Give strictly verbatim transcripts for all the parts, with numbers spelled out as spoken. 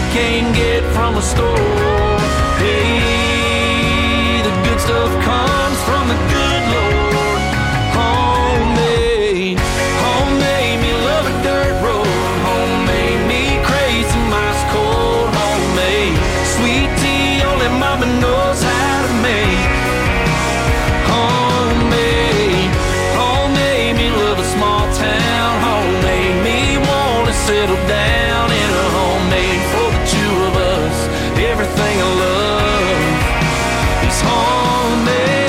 can't get from a store. Hey, the good stuff comes from the good Lord. Homemade, homemade me love a dirt road. Homemade me crazy, ice cold. Homemade, sweet tea only mama knows how to make. Homemade, homemade me love a small town. Homemade me wanna settle down in a homemade for the two of us. Everything I love is homemade.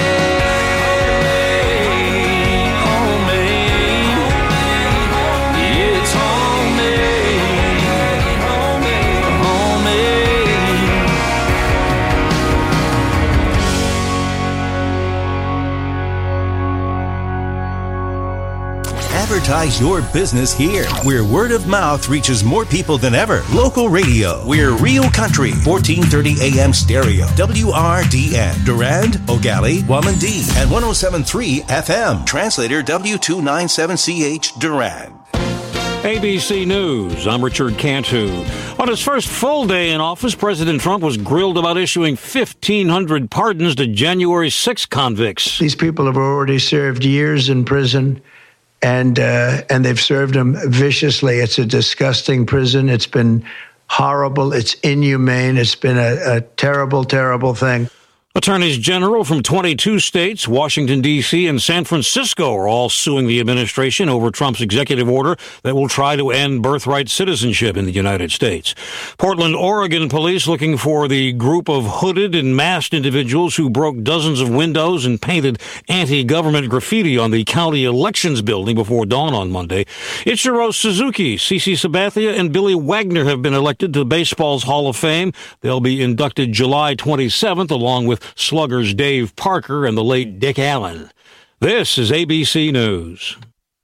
Advertise your business here, where word of mouth reaches more people than ever. Local radio. We're Real Country, fourteen thirty A M stereo. W R D N. Durand, Ogali, Wamandee, and one oh seven point three F M. Translator W two ninety-seven C H, Durand. A B C News, I'm Richard Cantu. On his first full day in office, President Trump was grilled about issuing fifteen hundred pardons to January sixth convicts. These people have already served years in prison, and uh, and they've served them viciously. It's a disgusting prison. It's been horrible. It's inhumane. It's been a, a terrible, terrible thing. Attorneys general from twenty-two states, Washington, D C, and San Francisco are all suing the administration over Trump's executive order that will try to end birthright citizenship in the United States. Portland, Oregon police looking for the group of hooded and masked individuals who broke dozens of windows and painted anti-government graffiti on the county elections building before dawn on Monday. Ichiro Suzuki, CeCe Sabathia, and Billy Wagner have been elected to baseball's Hall of Fame. They'll be inducted July twenty-seventh, along with sluggers Dave Parker and the late Dick Allen. This is A B C News.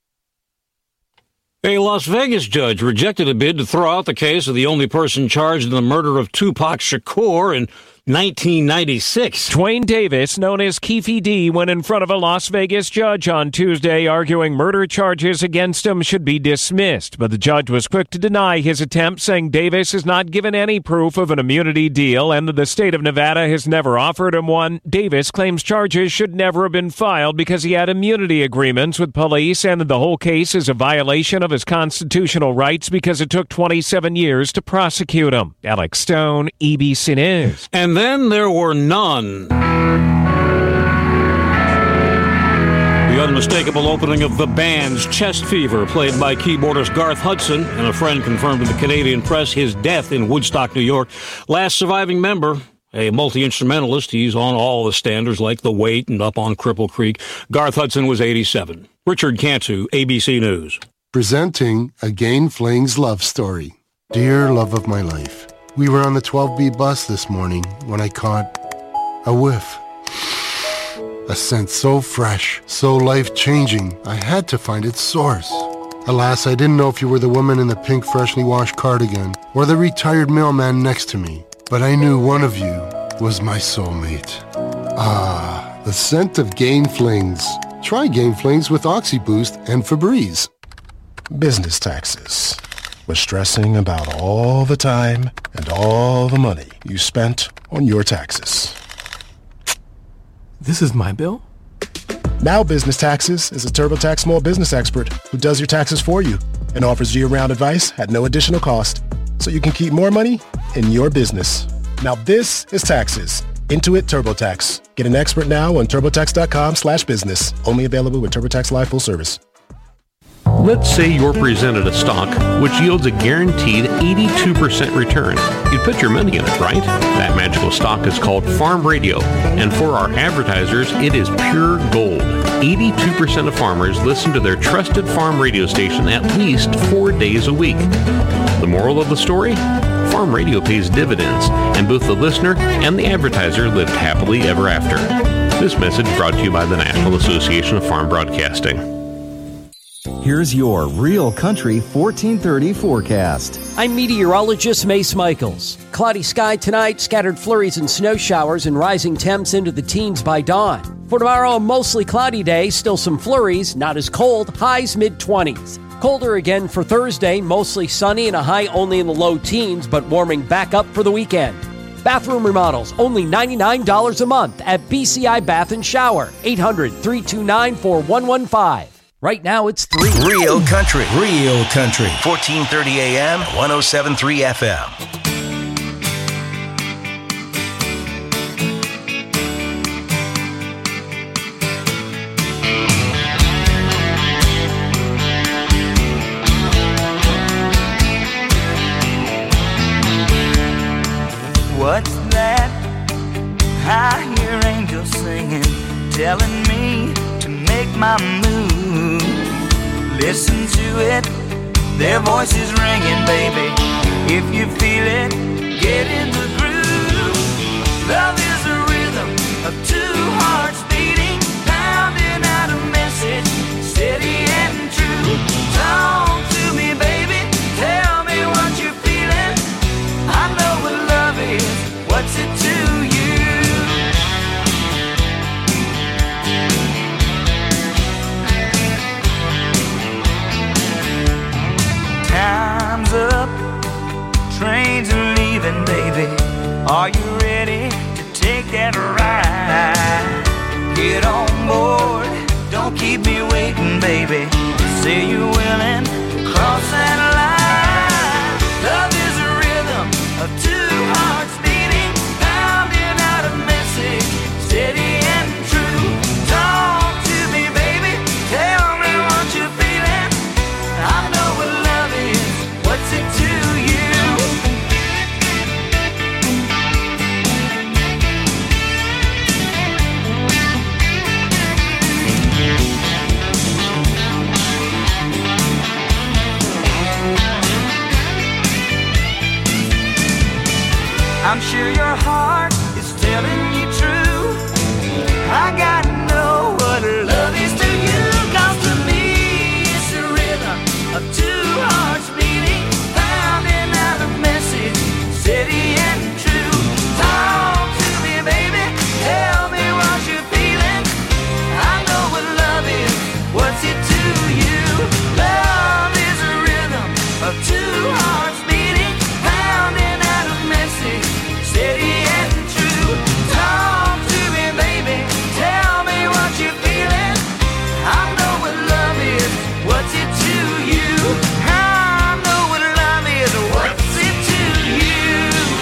A Las Vegas judge rejected a bid to throw out the case of the only person charged in the murder of Tupac Shakur in nineteen ninety-six. Dwayne Davis, known as Keefe D, went in front of a Las Vegas judge on Tuesday arguing murder charges against him should be dismissed. But the judge was quick to deny his attempt, saying Davis has not given any proof of an immunity deal and that the state of Nevada has never offered him one. Davis claims charges should never have been filed because he had immunity agreements with police and that the whole case is a violation of his constitutional rights because it took twenty-seven years to prosecute him. Alex Stone, A B C News. And then there were none. The unmistakable opening of The Band's Chest Fever, played by keyboardist Garth Hudson, and a friend confirmed to the Canadian press his death in Woodstock, New York. Last surviving member, a multi-instrumentalist. He's on all the standards like The Weight and Up on Cripple Creek. Garth Hudson was eighty-seven. Richard Cantu, A B C News. Presenting Again Fling's love story. Dear love of my life, we were on the twelve B bus this morning when I caught a whiff. A scent so fresh, so life-changing, I had to find its source. Alas, I didn't know if you were the woman in the pink freshly washed cardigan or the retired mailman next to me, but I knew one of you was my soulmate. Ah, the scent of Gain Flings. Try Gain Flings with OxyBoost and Febreze. Business taxes. Was stressing about all the time and all the money you spent on your taxes. This is my bill? Now Business Taxes is a TurboTax small business expert who does your taxes for you and offers year-round advice at no additional cost, so you can keep more money in your business. Now this is taxes. Intuit TurboTax. Get an expert now on TurboTax.com slash business. Only available with TurboTax Live full service. Let's say you're presented a stock which yields a guaranteed eighty-two percent return. You'd put your money in it, right? That magical stock is called Farm Radio, and for our advertisers, it is pure gold. eighty-two percent of farmers listen to their trusted farm radio station at least four days a week. The moral of the story? Farm Radio pays dividends, and both the listener and the advertiser lived happily ever after. This message brought to you by the National Association of Farm Broadcasting. Here's your Real Country fourteen thirty forecast. I'm meteorologist Mace Michaels. Cloudy sky tonight, scattered flurries and snow showers, and rising temps into the teens by dawn. For tomorrow, a mostly cloudy day, still some flurries, not as cold, highs mid-twenties. Colder again for Thursday, mostly sunny and a high only in the low teens, but warming back up for the weekend. Bathroom remodels, only ninety-nine dollars a month at B C I Bath and Shower. eight hundred, three two nine, four one one five. Right now, it's three. Real Country. Real Country. fourteen thirty A M, one oh seven point three F M. What's that? I hear angels singing, telling me to make my move. Listen to it, their voices ringing, baby. If you feel it, get in the groove. Love is a rhythm of two hearts beating, pounding out a message, steady and true. Talk to me, baby, tell me what you're feeling. I know what love is, what's it to you? Time's up, trains are leaving, baby. Are you ready to take that ride? Get on board, don't keep me waiting, baby. Say you're willing to cross that line. Love is a rhythm of two hearts beating, pounding out a message, steady and true. Talk to me, baby, tell me what you're feeling. I know what love is, what's it to you? I'm sure your heart is telling you true. I gotta know what love is to you. 'Cause to me it's a rhythm of two hearts beating, pounding out a message, steady and true. Talk to me, baby, tell me what you're feeling. I know what love is, what's it to you? Love is a rhythm of two hearts beating, pounding out a message, steady and true. Talk to me, baby, tell me what you're feeling. I know what love is, what's it to you? I know what love is, what's it to you?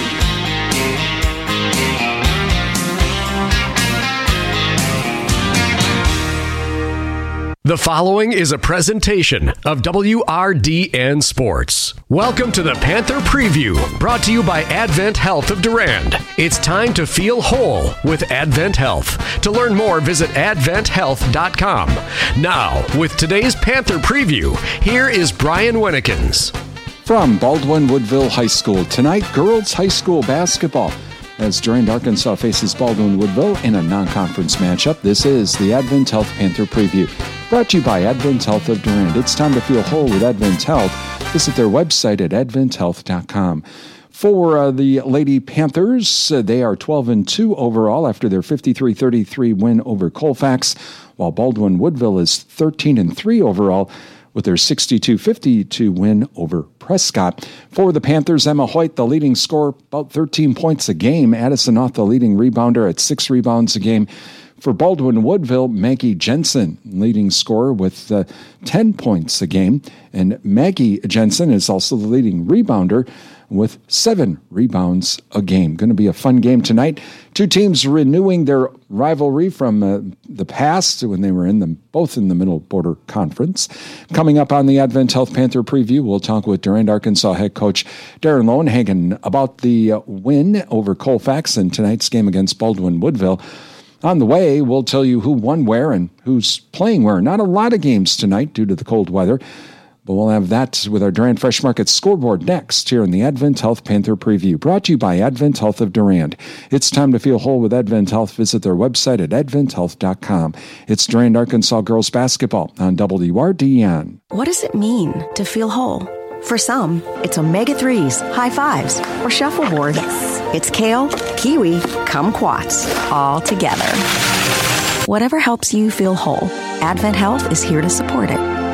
The following is a presentation of W R D N Sports. Welcome to the Panther Preview, brought to you by Advent Health of Durand. It's time to feel whole with Advent Health. To learn more, visit advent health dot com. Now, with today's Panther Preview, here is Brian Winnekins. From Baldwin Woodville High School, tonight, girls high school basketball. As Durand, Arkansas faces Baldwin Woodville in a non-conference matchup, this is the Advent Health Panther Preview. Brought to you by Advent Health of Durand. It's time to feel whole with Advent Health. Visit their website at advent health dot com. For uh, the Lady Panthers, uh, they are twelve and two overall after their fifty-three thirty-three win over Colfax, while Baldwin Woodville is thirteen and three overall with their sixty-two fifty-two win over Prescott. For the Panthers, Emma Hoyt, the leading scorer, about thirteen points a game. Addison Oth, the leading rebounder, at six rebounds a game. For Baldwin Woodville, Maggie Jensen, leading scorer with uh, ten points a game. And Maggie Jensen is also the leading rebounder with seven rebounds a game. Going to be a fun game tonight. Two teams renewing their rivalry from uh, the past when they were in the both in the Middle Border Conference. Coming up on the Advent Health Panther Preview, we'll talk with Durand, Arkansas head coach Darren Lowenhagen about the uh, win over Colfax in tonight's game against Baldwin Woodville. On the way, we'll tell you who won where and who's playing where. Not a lot of games tonight due to the cold weather, but we'll have that with our Durand Fresh Market scoreboard next here in the Advent Health Panther Preview, brought to you by Advent Health of Durand. It's time to feel whole with Advent Health. Visit their website at advent health dot com. It's Durand, Arkansas girls basketball on W R D N. What does it mean to feel whole? For some, it's omega threes, high fives, or shuffleboard. Yes. It's kale, kiwi, kumquats, all together. Whatever helps you feel whole, Advent Health is here to support it.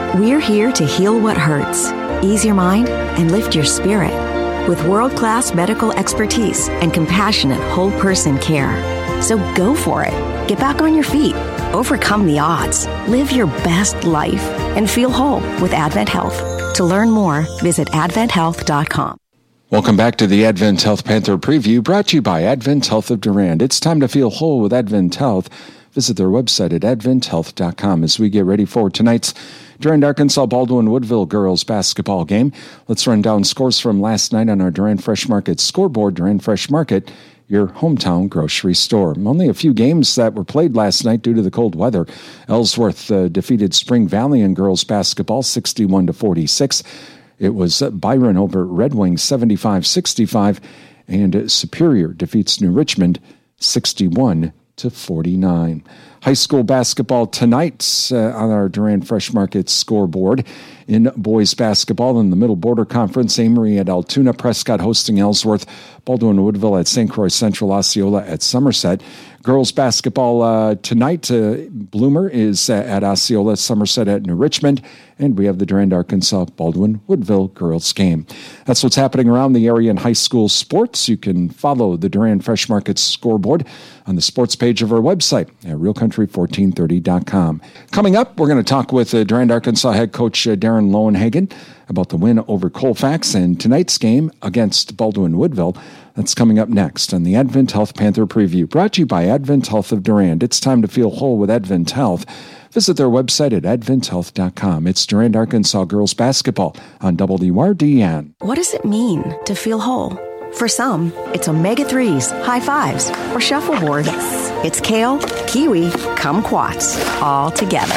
We're here to heal what hurts, ease your mind, and lift your spirit with world-class medical expertise and compassionate whole-person care. So go for it. Get back on your feet. Overcome the odds. Live your best life and feel whole with Advent Health. To learn more, visit advent health dot com. Welcome back to the Advent Health Panther Preview, brought to you by Advent Health of Durand. It's time to feel whole with Advent Health. Visit their website at advent health dot com as we get ready for tonight's Durand Arkansas Baldwin Woodville girls basketball game. Let's run down scores from last night on our Durand Fresh Market scoreboard. Durand Fresh Market, your hometown grocery store. Only a few games that were played last night due to the cold weather. Ellsworth uh, defeated Spring Valley in girls basketball sixty-one to forty-six. It was Byron over Red Wings seventy-five sixty-five, and Superior defeats New Richmond sixty-one to forty-nine. High school basketball tonight uh, on our Durand Fresh Market scoreboard. In boys basketball in the Middle Border Conference, Amory at Altoona, Prescott hosting Ellsworth, Baldwin Woodville at Saint Croix Central, Osceola at Somerset. Girls basketball uh, tonight, uh, Bloomer is uh, at Osceola, Somerset at New Richmond, and we have the Durand Arkansas Baldwin Woodville girls game. That's what's happening around the area in high school sports. You can follow the Durand Fresh Market scoreboard on the sports page of our website at real country fourteen thirty dot com. Coming up, we're going to talk with uh, Durand Arkansas head coach uh, Darren Lowenhagen about the win over Colfax and tonight's game against Baldwin Woodville. That's coming up next on the Advent Health Panther Preview, brought to you by Advent Health of Durand. It's time to feel whole with Advent Health. Visit their website at advent health dot com. It's Durand Arkansas girls basketball on W R D N. What does it mean to feel whole? For some, it's omega threes, high fives, or shuffleboard. Yes. It's kale, kiwi, kumquats, all together.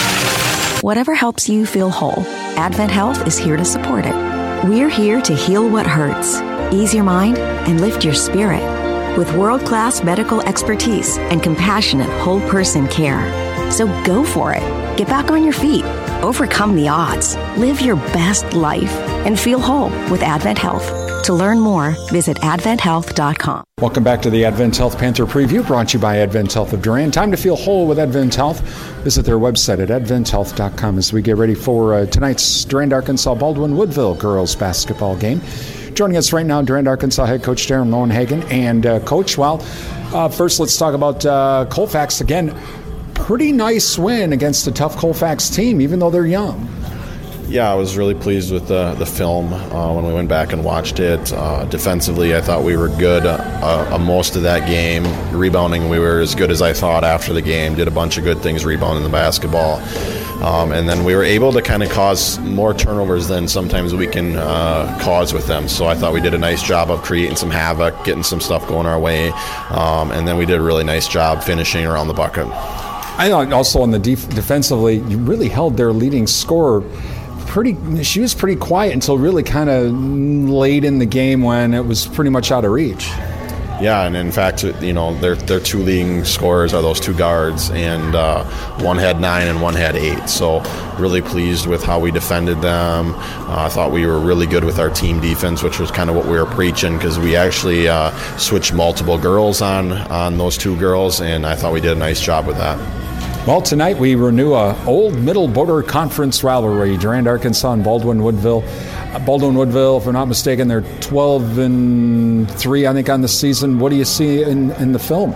Whatever helps you feel whole, Advent Health is here to support it. We're here to heal what hurts, ease your mind, and lift your spirit with world-class medical expertise and compassionate whole-person care. So go for it. Get back on your feet. Overcome the odds. Live your best life and feel whole with Advent Health. To learn more, visit advent health dot com. Welcome back to the Advent Health Panther Preview, brought to you by Advent Health of Durand. Time to feel whole with Advent Health. Visit their website at advent health dot com as we get ready for uh, tonight's Durand Arkansas Baldwin Woodville girls basketball game. Joining us right now, Durand Arkansas head coach Darren Lowenhagen. And uh, Coach, well, uh, first let's talk about uh, Colfax again. Pretty nice win against a tough Colfax team, even though they're young. Yeah, I was really pleased with the, the film uh, when we went back and watched it. Uh, defensively, I thought we were good uh, uh, most of that game. Rebounding, we were as good as I thought after the game. Did a bunch of good things rebounding the basketball. Um, and then we were able to kind of cause more turnovers than sometimes we can uh, cause with them. So I thought we did a nice job of creating some havoc, getting some stuff going our way. Um, and then we did a really nice job finishing around the bucket. I thought also on the def- defensively, you really held their leading scorer pretty. She was pretty quiet until really kind of late in the game when it was pretty much out of reach. Yeah, and in fact, you know, their their two leading scorers are those two guards, and uh, one had nine and one had eight. So really pleased with how we defended them. Uh, I thought we were really good with our team defense, which was kind of what we were preaching, because we actually uh, switched multiple girls on on those two girls, and I thought we did a nice job with that. Well, tonight we renew a old Middle Border Conference rivalry. Durand Arkansas and Baldwin Woodville. Uh, Baldwin Woodville, if I'm not mistaken, they're twelve and three, I think, on the season. What do you see in, in the film?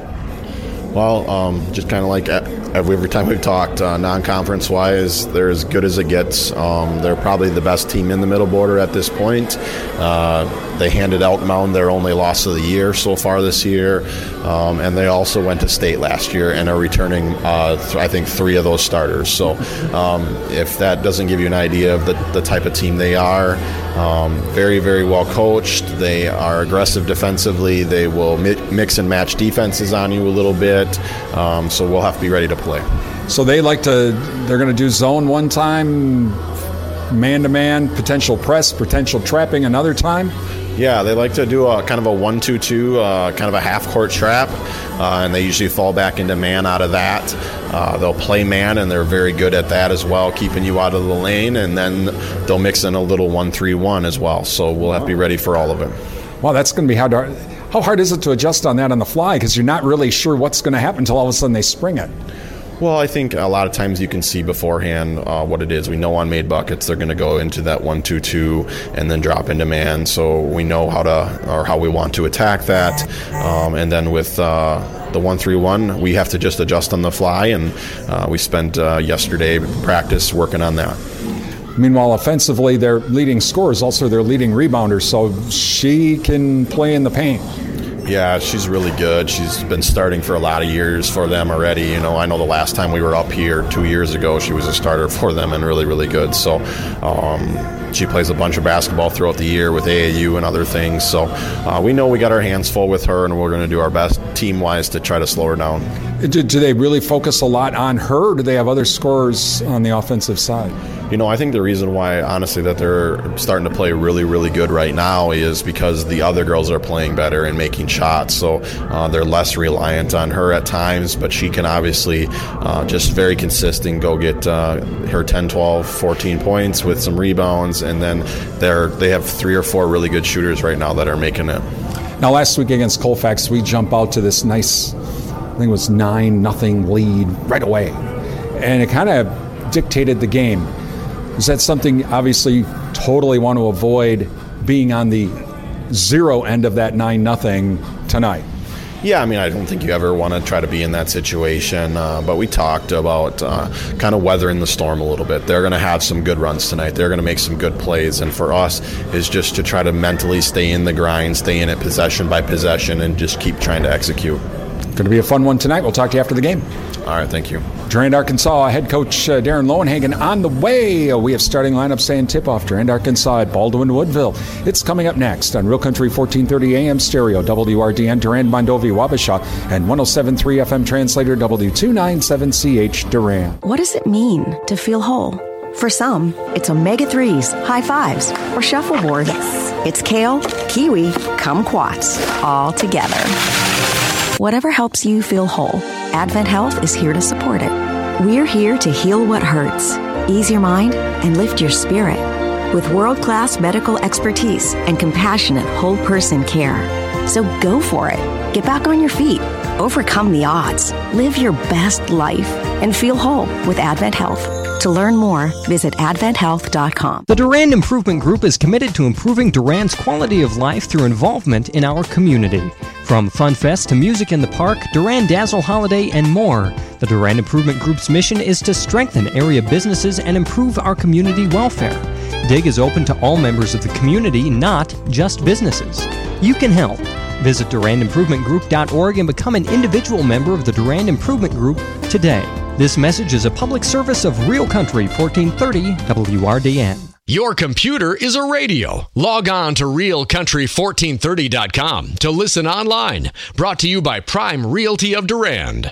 Well, um, just kind of like every time we've talked, uh, non-conference-wise, they're as good as it gets. Um, they're probably the best team in the Middle Border at this point. Uh, they handed Elk Mound their only loss of the year so far this year, um, and they also went to state last year and are returning, uh, th- I think, three of those starters. So um, if that doesn't give you an idea of the, the type of team they are, um, very, very well coached. They are aggressive defensively. They will mi- mix and match defenses on you a little bit. Um, so we'll have to be ready to play. So they like to, they're going to do zone one time, man-to-man, potential press, potential trapping another time? Yeah, they like to do a kind of a one two two, uh, kind of a half-court trap, uh, and they usually fall back into man out of that. Uh, they'll play man, and they're very good at that as well, keeping you out of the lane, and then they'll mix in a little one three one as well. So we'll have to be ready for all of it. Wow, that's going to be hard to, how hard is it to adjust on that on the fly? Because you're not really sure what's going to happen until all of a sudden they spring it. Well, I think a lot of times you can see beforehand uh, what it is. We know on made buckets they're going to go into that one two two and then drop into man, so we know how to or how we want to attack that. Um, and then with uh, the one three one, we have to just adjust on the fly, and uh, we spent uh, yesterday practice working on that. Meanwhile, offensively, their leading scorer is also their leading rebounder, so she can play in the paint. Yeah, she's really good. She's been starting for a lot of years for them already. You know, I know the last time we were up here two years ago, she was a starter for them and really, really good. So um, she plays a bunch of basketball throughout the year with A A U and other things. So uh, we know we got our hands full with her, and we're going to do our best team-wise to try to slow her down. Do, do they really focus a lot on her, or do they have other scorers on the offensive side? You know, I think the reason why, honestly, that they're starting to play really, really good right now is because the other girls are playing better and making shots. So uh, they're less reliant on her at times, but she can obviously uh, just very consistent go get uh, her ten, twelve, fourteen points with some rebounds, and then they're they have three or four really good shooters right now that are making it. Now, last week against Colfax, we jump out to this nice, I think it was nine nothing lead right away, and it kind of dictated the game. Is that something, obviously, you totally want to avoid being on the zero end of that nine nothing tonight? Yeah, I mean, I don't think you ever want to try to be in that situation, uh, but we talked about uh, kind of weathering the storm a little bit. They're going to have some good runs tonight. They're going to make some good plays, and for us is just to try to mentally stay in the grind, stay in it possession by possession, and just keep trying to execute. Going to be a fun one tonight. We'll talk to you after the game. All right, thank you. Durand, Arkansas head coach uh, Darren Lowenhagen on the way. We have starting lineup saying tip-off Durand, Arkansas at Baldwin Woodville. It's coming up next on Real Country fourteen thirty A M stereo, W R D N, Durand, Mondovi, Wabasha, and one oh seven point three F M translator, W two ninety-seven C H, Durand. What does it mean to feel whole? For some, it's omega threes, high fives, or shuffleboard. Yes. It's kale, kiwi, kumquats, all together. Whatever helps you feel whole, Advent Health is here to support it. We're here to heal what hurts, ease your mind, and lift your spirit with world-class medical expertise and compassionate whole-person care. So go for it. Get back on your feet. Overcome the odds. Live your best life and feel whole with Advent Health. To learn more, visit advent health dot com. The Durand Improvement Group is committed to improving Durand's quality of life through involvement in our community. From Fun Fest to music in the park, Durand Dazzle Holiday, and more, the Durand Improvement Group's mission is to strengthen area businesses and improve our community welfare. DIG is open to all members of the community, not just businesses. You can help. Visit durand improvement group dot org and become an individual member of the Durand Improvement Group today. This message is a public service of Real Country fourteen thirty W R D N. Your computer is a radio. Log on to real country fourteen thirty dot com to listen online. Brought to you by Prime Realty of Durand.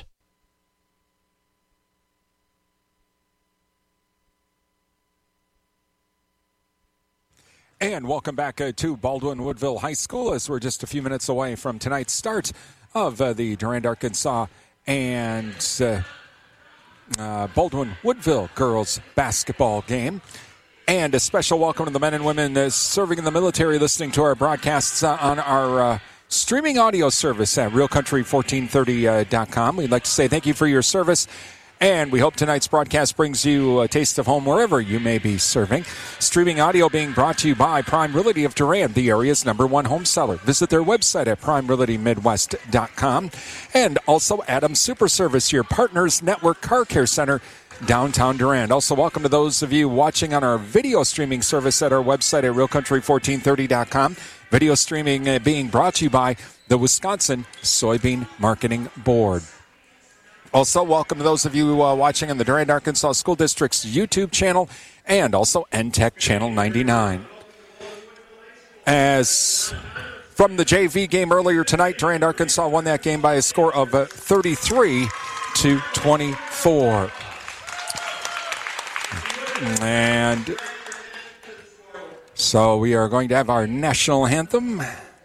And welcome back uh, to Baldwin Woodville High School as we're just a few minutes away from tonight's start of uh, the Durand, Arkansas and uh, uh, Baldwin Woodville girls basketball game. And a special welcome to the men and women uh, serving in the military listening to our broadcasts uh, on our uh, streaming audio service at real country fourteen thirty dot com. We'd like to say thank you for your service. And we hope tonight's broadcast brings you a taste of home wherever you may be serving. Streaming audio being brought to you by Prime Realty of Durand, the area's number one home seller. Visit their website at prime realty midwest dot com. And also Adams Super Service, your partner's network car care center, downtown Durand. Also, welcome to those of you watching on our video streaming service at our website at real country fourteen thirty dot com. Video streaming uh, being brought to you by the Wisconsin Soybean Marketing Board. Also, welcome to those of you uh, watching on the Durand, Arkansas School District's YouTube channel and also N T E C Channel ninety-nine. As from the J V game earlier tonight, Durand, Arkansas won that game by a score of uh, thirty-three to twenty-four. And so we are going to have our national anthem.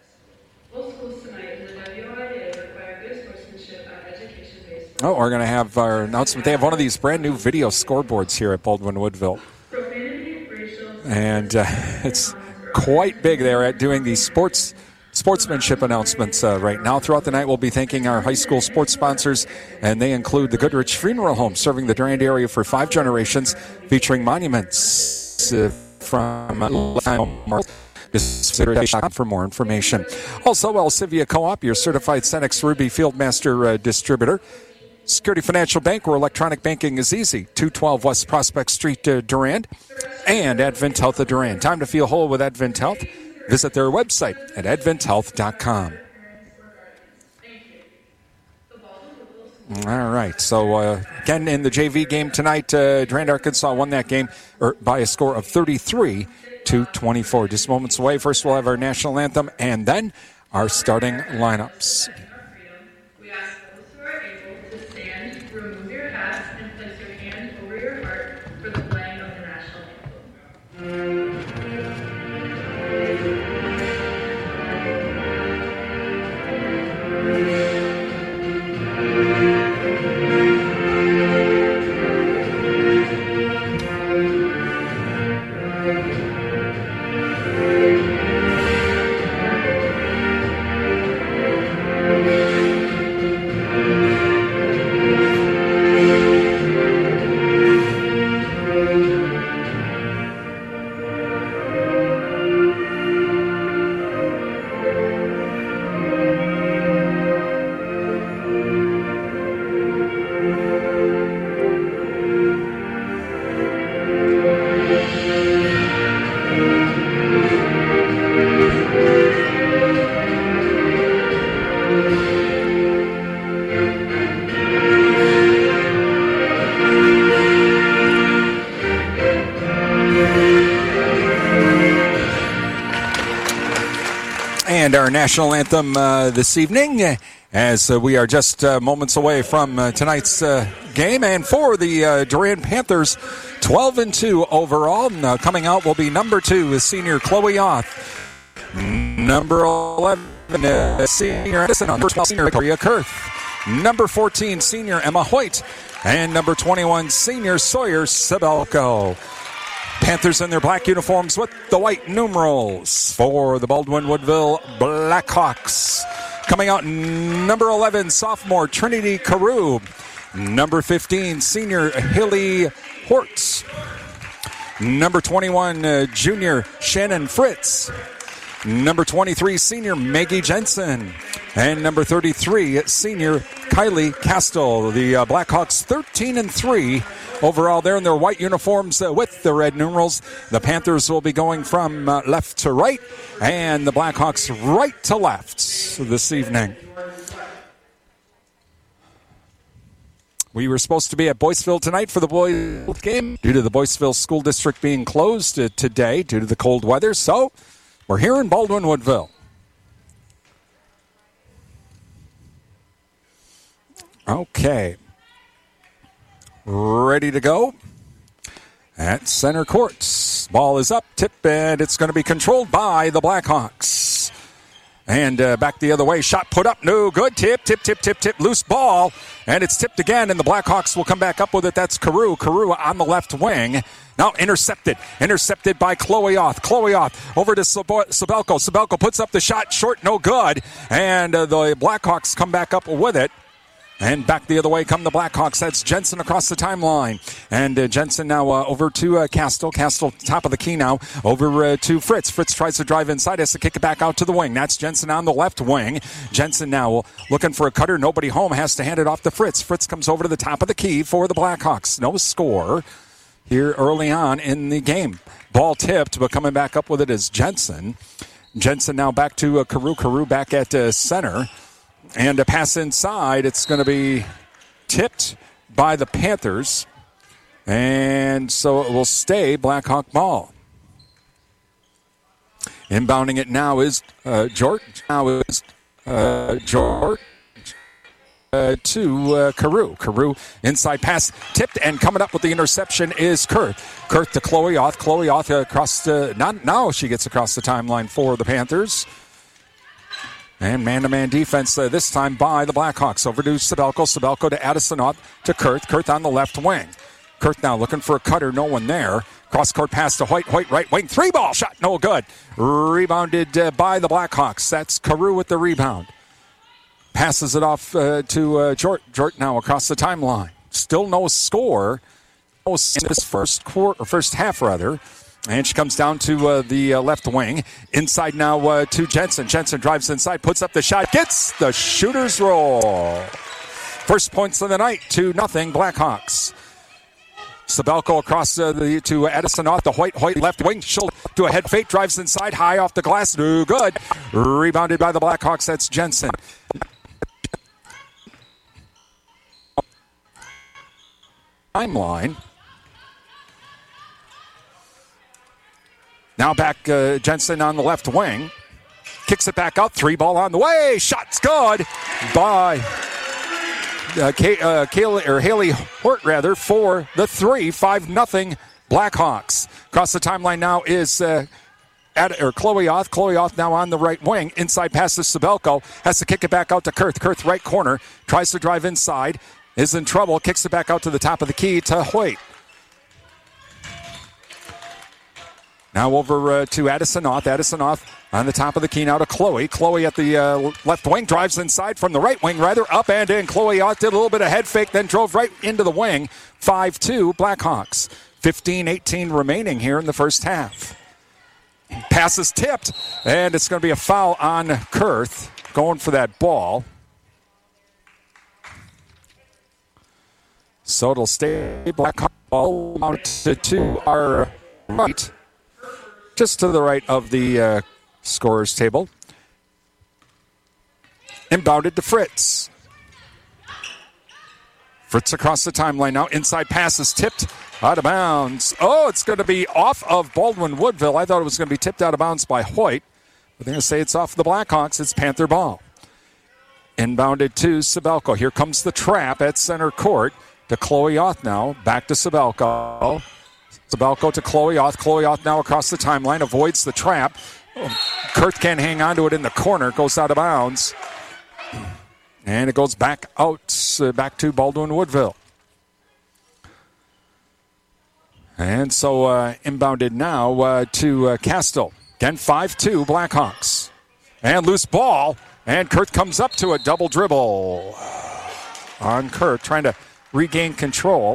Oh, we're going to have our announcement. They have one of these brand new video scoreboards here at Baldwin Woodville. And uh, it's quite big. They're at doing the sports sportsmanship announcements uh, right now. Throughout the night, we'll be thanking our high school sports sponsors, and they include the Goodrich Funeral Home, serving the Durand area for five generations, featuring monuments uh, from uh, for more information. Also, Elsivia Co-op, your certified Cenex Ruby Fieldmaster uh, distributor. Security Financial Bank, where electronic banking is easy. two twelve West Prospect Street, uh, Durand. And Advent Health of Durand. Time to feel whole with Advent Health. Visit their website at advent health dot com. All right. So, uh, again, in the J V game tonight, uh, Durand, Arkansas won that game or, by a score of thirty-three to twenty-four. Just moments away. First, we'll have our national anthem and then our starting lineups. And our national anthem uh, this evening, as uh, we are just uh, moments away from uh, tonight's uh, game. And for the uh, Durand Panthers, twelve and two overall. Uh, coming out will be number two is senior Chloe Oth. Number eleven, uh, senior Edison. Number twelve, senior Victoria Kurth. Number fourteen, senior Emma Hoyt. And number twenty-one, senior Sawyer Sibelko. Panthers in their black uniforms with the white numerals for the Baldwin Woodville Blackhawks. Coming out, number eleven, sophomore Trinity Carew. Number fifteen, senior Hilly Hortz. Number twenty-one, uh, junior Shannon Fritz. Number twenty-three, senior Maggie Jensen. And number thirty-three, senior Kylie Castle. The uh, Blackhawks thirteen and three overall. They're in their white uniforms uh, with the red numerals. The Panthers will be going from uh, left to right, and the Blackhawks right to left this evening. We were supposed to be at Boyceville tonight for the boys' game due to the Boyceville School District being closed uh, today due to the cold weather. So we're here in Baldwin Woodville. Okay. Ready to go at center court. Ball is up, tip, and it's going to be controlled by the Blackhawks. And uh, back the other way, shot put up, no good, tip, tip, tip, tip, tip, loose ball, and it's tipped again, and the Blackhawks will come back up with it. That's Carew, Carew on the left wing. Now intercepted, intercepted by Chloe Oth. Chloe Oth over to Sabelko. Sabelko puts up the shot, short, no good, and uh, the Blackhawks come back up with it. And back the other way come the Blackhawks. That's Jensen across the timeline. And uh, Jensen now uh, over to uh, Castle. Castle top of the key now. Over uh, to Fritz. Fritz tries to drive inside. Has to kick it back out to the wing. That's Jensen on the left wing. Jensen now looking for a cutter. Nobody home. Has to hand it off to Fritz. Fritz comes over to the top of the key for the Blackhawks. No score here early on in the game. Ball tipped, but coming back up with it is Jensen. Jensen now back to uh, Carew. Carew back at uh, center. And a pass inside, it's going to be tipped by the Panthers. And so it will stay Blackhawk ball. Inbounding it now is uh, George. Now is uh, George uh, to uh, Carew. Carew inside pass tipped, and coming up with the interception is Kurth. Kurth to Chloe Oth. Chloe Oth across the, not now she gets across the timeline for the Panthers. And man-to-man defense uh, this time by the Blackhawks. Over to Sabelko. Sabelko to Addison Oth to Kurth. Kurth on the left wing. Kurth now looking for a cutter. No one there. Cross-court pass to Hoyt. Hoyt right wing. Three-ball shot. No good. Rebounded uh, by the Blackhawks. That's Carew with the rebound. Passes it off uh, to uh, Jort. Jort now across the timeline. Still no score. No in this first quarter, or first half rather. And she comes down to uh, the uh, left wing. Inside now uh, to Jensen. Jensen drives inside, puts up the shot, gets the shooter's roll. First points of the night, two nothing Blackhawks. Sabelko across uh, the, to Edison off the Hoyt. Hoyt left wing. She'll do a head fake. Drives inside. High off the glass. No good. Rebounded by the Blackhawks. That's Jensen. Timeline. Now back uh, Jensen on the left wing. Kicks it back out. Three ball on the way. Shot's good by... Uh, Kay, uh, Kaylee, or Haley Hort, rather, for the three, five nothing Blackhawks. Across the timeline now is uh, Ad, or Chloe Oth. Chloe Oth now on the right wing. Inside pass to Sabelko. Has to kick it back out to Kurth. Kurth right corner. Tries to drive inside. Is in trouble. Kicks it back out to the top of the key to Hoyt. Now over uh, to Addison Oth. Addison Oth on the top of the key now to Chloe. Chloe at the uh, left wing drives inside from the right wing, rather up and in. Chloe Oth did a little bit of head fake, then drove right into the wing. five two Blackhawks. fifteen eighteen remaining here in the first half. Pass is tipped, and it's going to be a foul on Kurth going for that ball. So it'll stay Blackhawk ball out to, to our right. Just to the right of the uh, scorer's table. Inbounded to Fritz. Fritz across the timeline now. Inside pass is tipped out of bounds. Oh, it's going to be off of Baldwin Woodville. I thought it was going to be tipped out of bounds by Hoyt. But they're going to say it's off the Blackhawks. It's Panther ball. Inbounded to Sabelko. Here comes the trap at center court to Chloe Oth now. Back to Sabelko. Sabelko to Chloe Oth. Chloe Oth now across the timeline. Avoids the trap. Kurth can't hang on to it in the corner. It goes out of bounds. And it goes back out, uh, back to Baldwin Woodville. And so uh, inbounded now uh, to uh, Castle. Again, five two Blackhawks. And loose ball. And Kurth comes up to a double dribble on Kurth, trying to regain control.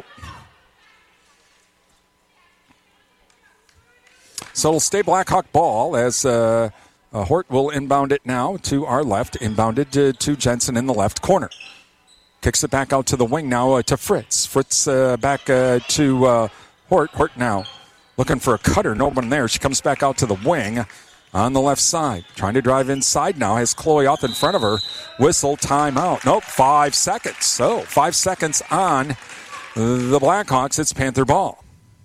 So it'll stay Blackhawk ball as uh, uh, Hort will inbound it now to our left. Inbounded to, to Jensen in the left corner. Kicks it back out to the wing now uh, to Fritz. Fritz uh, back uh, to uh, Hort. Hort now looking for a cutter. No one there. She comes back out to the wing on the left side. Trying to drive inside now. Has Chloe Oth in front of her. Whistle timeout. Nope, five seconds. So five seconds on the Blackhawks. It's Panther ball.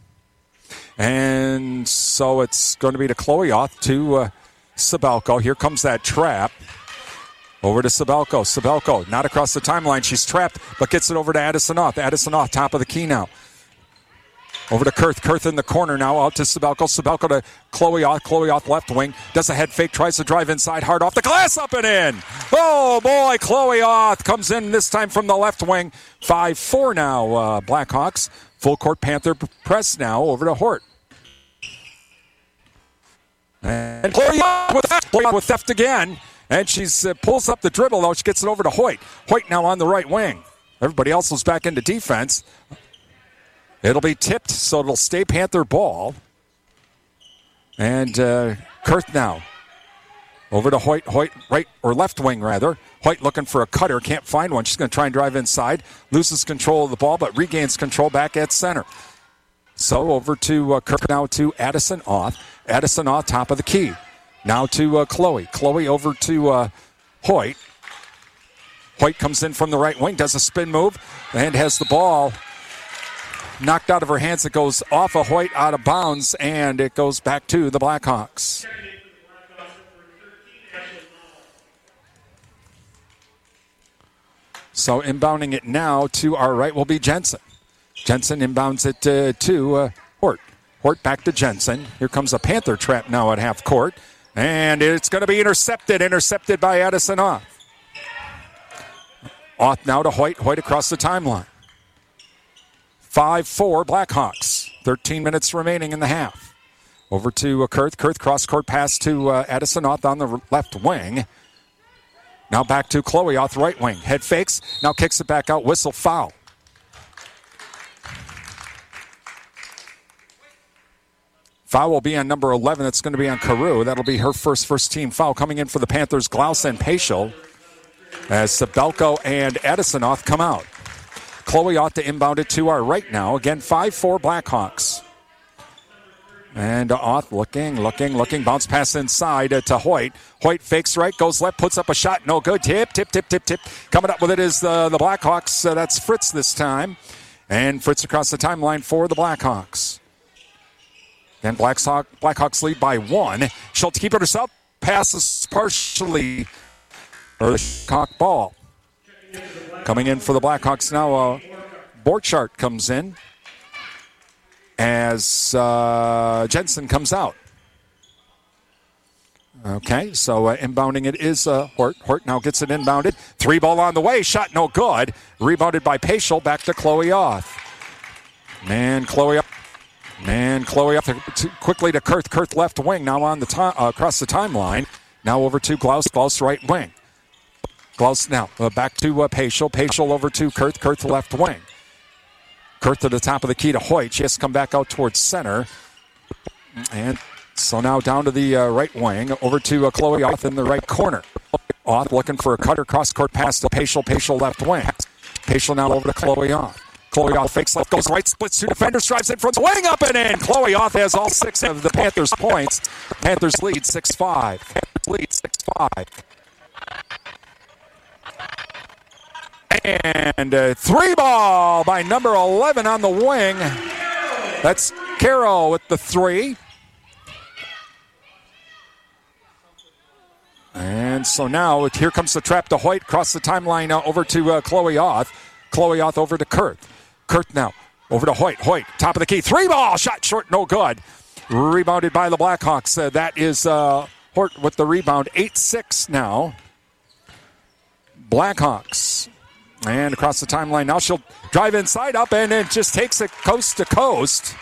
And so it's going to be to Chloe Oth to uh, Sabelko. Here comes that trap. Over to Sabelko. Sabelko not across the timeline. She's trapped, but gets it over to Addison Oth. Addison Oth, top of the key now. Over to Kurth. Kurth in the corner now. Out to Sabelko. Sabelko to Chloe Oth. Chloe Oth left wing. Does a head fake. Tries to drive inside. Hard off the glass. Up and in. Oh, boy. Chloe Oth comes in this time from the left wing. five four now, uh, Blackhawks. Full court Panther press now over to Hort. And Chloe Oth with theft, Chloe Oth with theft again. And she uh, pulls up the dribble, though. She gets it over to Hoyt. Hoyt now on the right wing. Everybody else was back into defense. It'll be tipped, so it'll stay Panther ball. And uh, Kurth now. Over to Hoyt. Hoyt right, or left wing, rather. Hoyt looking for a cutter. Can't find one. She's going to try and drive inside. Loses control of the ball, but regains control back at center. So over to uh, Kurth now to Addison Oth. Addison Oth, top of the key. Now to uh, Chloe. Chloe over to uh, Hoyt. Hoyt comes in from the right wing, does a spin move, and has the ball knocked out of her hands. It goes off of Hoyt, out of bounds, and it goes back to the Blackhawks. So inbounding it now to our right will be Jensen. Jensen inbounds it uh, to uh, Hort. Hort back to Jensen. Here comes a Panther trap now at half court. And it's going to be intercepted. Intercepted by Addison Oth. Oth now to Hoyt. Hoyt across the timeline. five four Blackhawks. thirteen minutes remaining in the half. Over to uh, Kurth. Kurth cross-court pass to uh, Addison Oth on the left wing. Now back to Chloe Oth, right wing. Head fakes, now kicks it back out. Whistle foul. Foul will be on number eleven. That's going to be on Carew. That'll be her first first-team foul. Coming in for the Panthers, Glaus and Paschal, as Sabelko and Addison Oth come out. Chloe Oth to inbound it to our right now. Again, five four Blackhawks. And Oth looking, looking, looking. Bounce pass inside uh, to Hoyt. Hoyt fakes right, goes left, puts up a shot. No good. Tip, tip, tip, tip, tip. Coming up with it is uh, the Blackhawks. Uh, that's Fritz this time. And Fritz across the timeline for the Blackhawks. And Blackhawks, Blackhawks lead by one. Schultz keep it herself. Passes partially. Or the cock ball. Coming in for the Blackhawks now, uh, Borchardt comes in as uh, Jensen comes out. Okay, so uh, inbounding it is uh, Hort. Hort now gets it inbounded. Three ball on the way. Shot no good. Rebounded by Paschal. Back to Chloe Oth. Man, Chloe Oth. Man, Chloe Oth quickly to Kurth. Kurth left wing now on the to- uh, across the timeline. Now over to Glaus. Glaus right wing. Glaus now uh, back to uh, Paschal. Paschal over to Kurth. Kurth left wing. Kurth to the top of the key to Hoyt. She has to come back out towards center. And so now down to the uh, right wing. Over to uh, Chloe Oth in the right corner. Oth looking for a cutter cross-court pass to Paschal. Paschal left wing. Paschal now over to Chloe Oth. Chloe Oth fakes left, goes right, splits two defenders, drives in front, wing up and in. Chloe Oth has all six of the Panthers' points. Panthers lead six five. Panthers lead six five. And a three ball by number eleven on the wing. That's Carroll with the three. And so now here comes the trap to Hoyt. Across the timeline now over to uh, Chloe Oth. Chloe Oth over to Kurth. Kurth now over to Hoyt. Hoyt, top of the key. Three ball. Shot short, no good. Rebounded by the Blackhawks. Uh, that is uh, Hort with the rebound. eight six now. Blackhawks. And across the timeline now, she'll drive inside up and it just takes it coast to coast.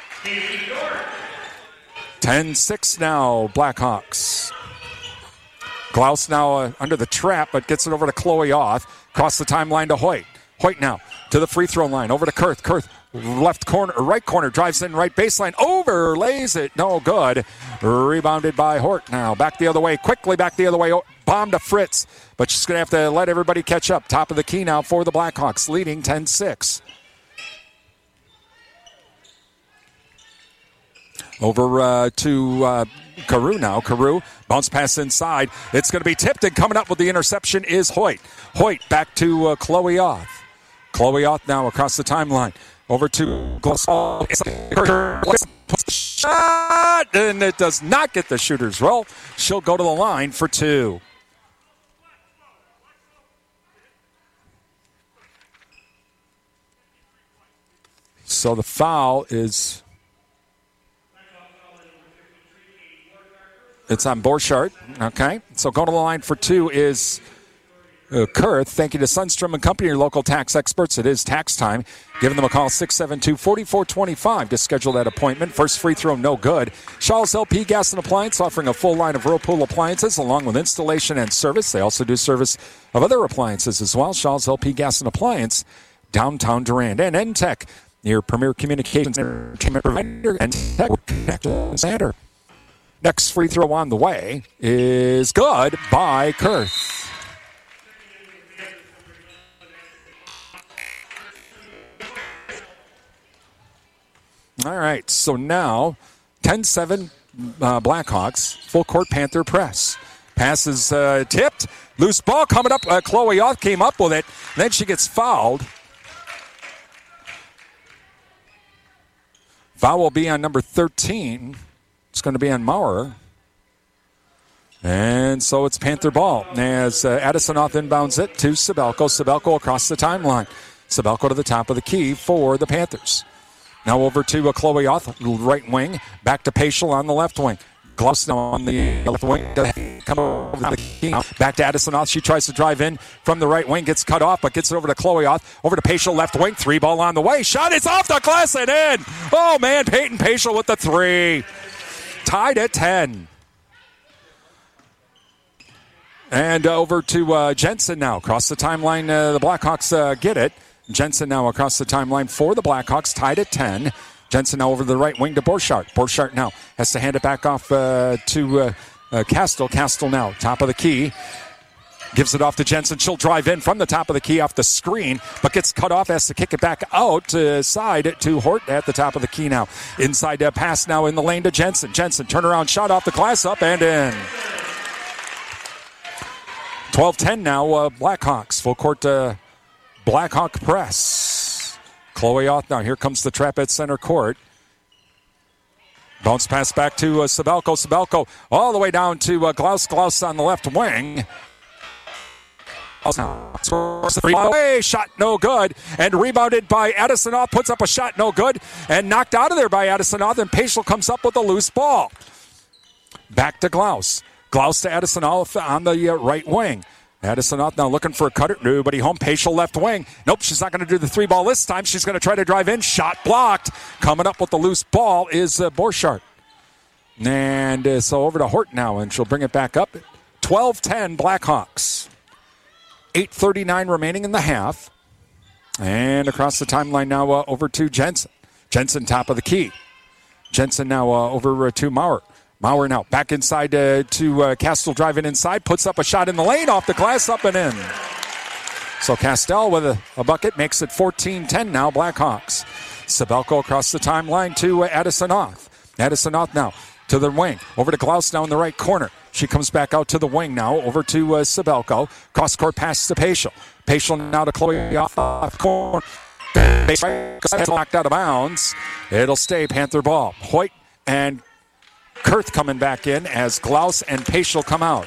ten six now, Blackhawks. Glaus now uh, under the trap, but gets it over to Chloe Oth. Across the timeline to Hoyt. Hoyt now to the free throw line, over to Kurth. Kurth, left corner, right corner, drives in right baseline, overlays it, no good. Rebounded by Hort now. Back the other way, quickly back the other way. Bomb to Fritz, but she's going to have to let everybody catch up. Top of the key now for the Blackhawks, leading ten six. Over uh, to uh, Carew now. Carew, bounce pass inside. It's going to be tipped, and coming up with the interception is Hoyt. Hoyt back to uh, Chloe Oth. Chloe Oth now across the timeline. Over to Glaus. Shot, and it does not get the shooter's roll. She'll go to the line for two. So the foul is, it's on Borchardt. Okay. So going to the line for two is uh, Kurth. Thank you to Sundstrom and Company, your local tax experts. It is tax time. Giving them a call, six seven two, four four two five to schedule that appointment. First free throw, no good. Shaw's L P Gas and Appliance, offering a full line of Whirlpool appliances along with installation and service. They also do service of other appliances as well. Shaw's L P Gas and Appliance, downtown Durand. And N Tech, your premier communications entertainment provider, and Tech Center. Next free throw on the way is good by Kurth. All right, so now ten seven uh, Blackhawks, full court Panther press. Passes uh, tipped, loose ball coming up. Uh, Chloe Oth came up with it, then she gets fouled. Foul will be on number thirteen. It's going to be on Maurer. And so it's Panther ball as uh, Addison Oth inbounds it to Sabelko. Sabelko across the timeline. Sabelko to the top of the key for the Panthers. Now over to uh, Chloe Oth, right wing. Back to Paschal on the left wing. Glouse now on the left wing. Come over the key. Back to Addison Oth. She tries to drive in from the right wing. Gets cut off, but gets it over to Chloe Oth. Over to Paschal, left wing. Three ball on the way. Shot. It's off the glass and in. Oh, man. Peyton Paschal with the three. Tied at ten. And uh, over to uh, Jensen now. Across the timeline, uh, the Blackhawks uh, get it. Jensen now across the timeline for the Blackhawks. Tied at ten. Jensen now over the right wing to Borchardt. Borchardt now has to hand it back off uh, to uh, uh, Castle. Castle now, top of the key. Gives it off to Jensen. She'll drive in from the top of the key off the screen, but gets cut off, has to kick it back out uh, side to Hort at the top of the key now. Inside uh, pass now in the lane to Jensen. Jensen, turnaround shot off the glass, up and in. twelve ten now, uh, Blackhawks. Full court uh, Blackhawk press. Chloe Oth now. Here comes the trap at center court. Bounce pass back to uh, Sabelko. Sabelko all the way down to uh, Glouse. Glouse on the left wing. Away, shot no good. And rebounded by Addison Oth. Puts up a shot no good. And knocked out of there by Addison Oth. And Paschal comes up with a loose ball. Back to Glouse. Glouse to Addison Oth on the uh, right wing. Addison Oth now looking for a cutter. Nobody home. Paschal left wing. Nope, she's not going to do the three ball this time. She's going to try to drive in. Shot blocked. Coming up with the loose ball is uh, Borchardt. And uh, so over to Hort now, and she'll bring it back up. twelve ten Blackhawks. eight thirty-nine remaining in the half. And across the timeline now uh, over to Jensen. Jensen top of the key. Jensen now uh, over uh, to Maurer. Maurer now back inside uh, to uh, Castle driving inside. Puts up a shot in the lane off the glass, up and in. So Castell with a, a bucket makes it fourteen ten now, Blackhawks. Sabelko across the timeline to uh, Addison Oth. Addison Oth now to the wing. Over to Glouse now in the right corner. She comes back out to the wing now. Over to uh, Sabelko. Cross court pass to Paschal. Paschal now to Chloe Oth off corner. Knocked out of bounds. It'll stay Panther ball. Hoyt and Kurth coming back in as Glouse and Paschal come out.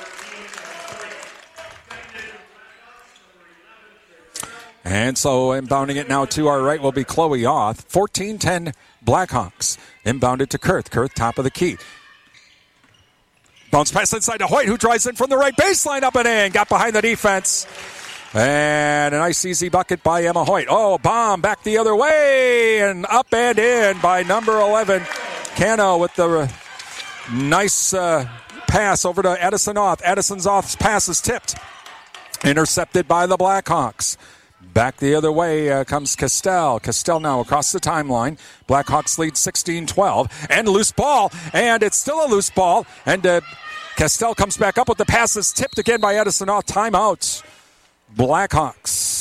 And so inbounding it now to our right will be Chloe Oth. fourteen ten Blackhawks. Inbounded to Kurth. Kurth top of the key. Bounce pass inside to Hoyt, who drives in from the right baseline, up and in. Got behind the defense. And a nice easy bucket by Emma Hoyt. Oh, bomb back the other way. And up and in by number eleven. Cano with the nice uh, pass over to Addison Oth. Addison Oth's pass is tipped. Intercepted by the Blackhawks. Back the other way uh, comes Castell. Castell now across the timeline. Blackhawks lead sixteen twelve. And loose ball. And it's still a loose ball. And uh, Castell comes back up with the pass. Is tipped again by Addison Oth. Timeout. Blackhawks.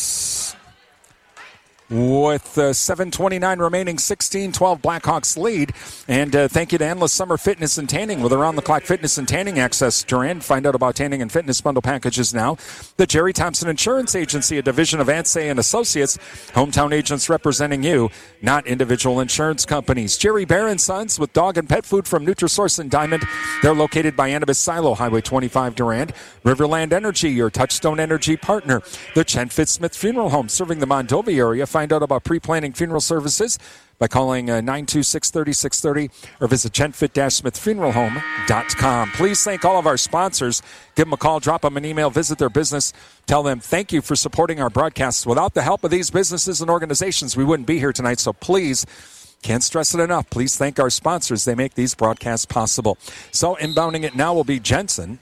With uh, seven twenty-nine remaining, sixteen twelve Blackhawks lead. And uh, thank you to Endless Summer Fitness and Tanning with around-the-clock fitness and tanning access. Duran, find out about tanning and fitness bundle packages now. The Jerry Thompson Insurance Agency, a division of Ansay and Associates. Hometown agents representing you, not individual insurance companies. Jerry Bear and Sons with dog and pet food from Nutrisource and Diamond. They're located by Annabis Silo, Highway twenty-five, Durand. Riverland Energy, your Touchstone Energy partner. The Chen Fitzsmith Funeral Home, serving the Mondovi area. Find out about pre-planning funeral services by calling uh, nine two six, three six three zero or visit chen fit smith funeral home dot com. Please thank all of our sponsors. Give them a call, drop them an email, visit their business. Tell them thank you for supporting our broadcasts. Without the help of these businesses and organizations, we wouldn't be here tonight. So please, can't stress it enough, please thank our sponsors. They make these broadcasts possible. So inbounding it now will be Jensen.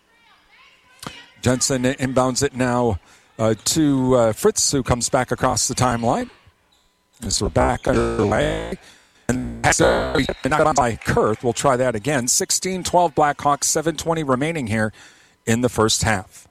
Jensen inbounds it now Uh, to uh, Fritz, who comes back across the timeline. As we're back underway. And knocked by Kurth. We'll try that again. sixteen twelve Blackhawks, seven twenty remaining here in the first half.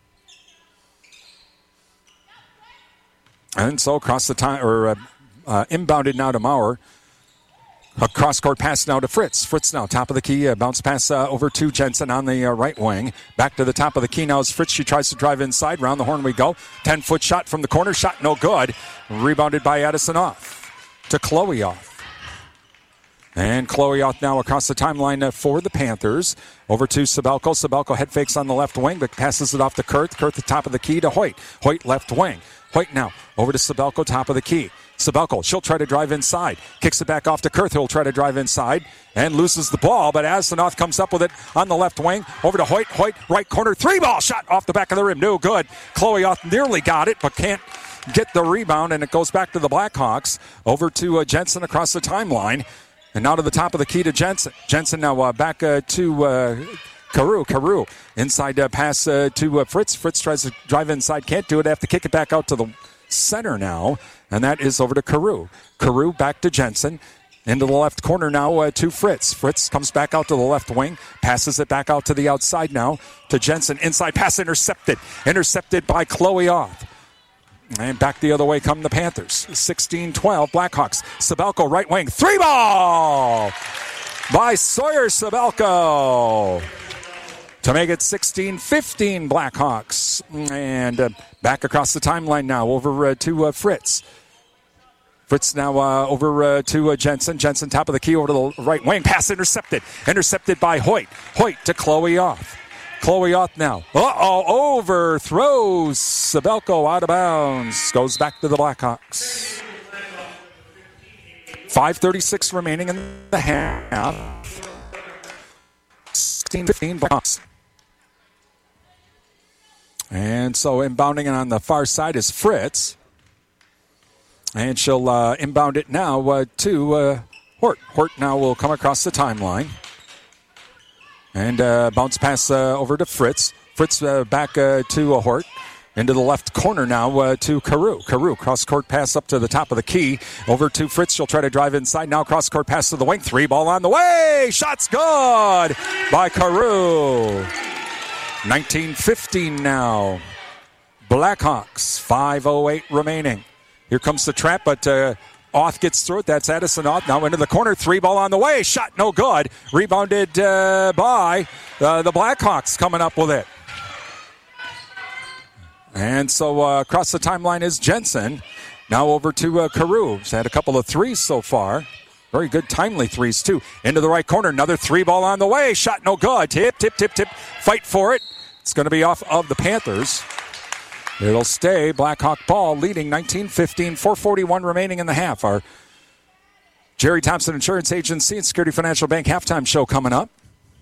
And so across the time, or uh, uh, inbounded now to Maurer. A cross-court pass now to Fritz. Fritz now, top of the key. Uh, bounce pass uh, over to Jensen on the uh, right wing. Back to the top of the key now is Fritz. She tries to drive inside. Round the horn we go. ten-foot shot from the corner. Shot no good. Rebounded by Addison Oth. To Chloe Oth. And Chloe Oth now across the timeline uh, for the Panthers. Over to Sabelko. Sabelko head fakes on the left wing, but passes it off to Kurth. Kurth the top of the key to Hoyt. Hoyt left wing. Hoyt now over to Sabelko, top of the key. Sabelko, she'll try to drive inside. Kicks it back off to Kurth, who'll try to drive inside and loses the ball, but Addison-Oth comes up with it on the left wing. Over to Hoyt. Hoyt, right corner, three ball shot off the back of the rim. No good. Chloe Oth nearly got it, but can't get the rebound, and it goes back to the Blackhawks. Over to uh, Jensen across the timeline. And now to the top of the key to Jensen. Jensen now uh, back uh, to uh, Carew. Carew inside uh, pass uh, to uh, Fritz. Fritz tries to drive inside. Can't do it. Have to kick it back out to the center now. And that is over to Carew. Carew back to Jensen. Into the left corner now uh, to Fritz. Fritz comes back out to the left wing. Passes it back out to the outside now to Jensen. Inside pass intercepted. Intercepted by Chloe Oth. And back the other way come the Panthers. sixteen twelve Blackhawks. Sabelko right wing. Three ball by Sawyer Sabelko to make it sixteen fifteen Blackhawks. And uh, back across the timeline now over uh, to uh, Fritz. Fritz now uh, over uh, to uh, Jensen. Jensen top of the key over to the right wing. Pass intercepted. Intercepted by Hoyt. Hoyt to Chloe Oth. Chloe Oth now. Uh-oh, overthrows Sabelko out of bounds. Goes back to the Blackhawks. five thirty-six remaining in the half. sixteen fifteen Blackhawks. And so inbounding on the far side is Fritz. And she'll uh, inbound it now uh, to uh, Hort. Hort now will come across the timeline. And uh, bounce pass uh, over to Fritz. Fritz uh, back uh, to uh, Hort. Into the left corner now uh, to Carew. Carew cross-court pass up to the top of the key. Over to Fritz. She'll try to drive inside. Now cross-court pass to the wing. Three ball on the way. Shot's good by Carew. nineteen fifteen now. Blackhawks. five oh eight remaining. Here comes the trap, but uh, Oth gets through it. That's Addison-Oth now into the corner. Three ball on the way. Shot no good. Rebounded uh, by uh, the Blackhawks coming up with it. And so uh, across the timeline is Jensen. Now over to uh, Carew. He's had a couple of threes so far. Very good timely threes, too. Into the right corner. Another three ball on the way. Shot no good. Tip, tip, tip, tip. Fight for it. It's going to be off of the Panthers. It'll stay Blackhawk ball, leading nineteen fifteen, four forty-one remaining in the half. Our Jerry Thompson Insurance Agency and Security Financial Bank halftime show coming up.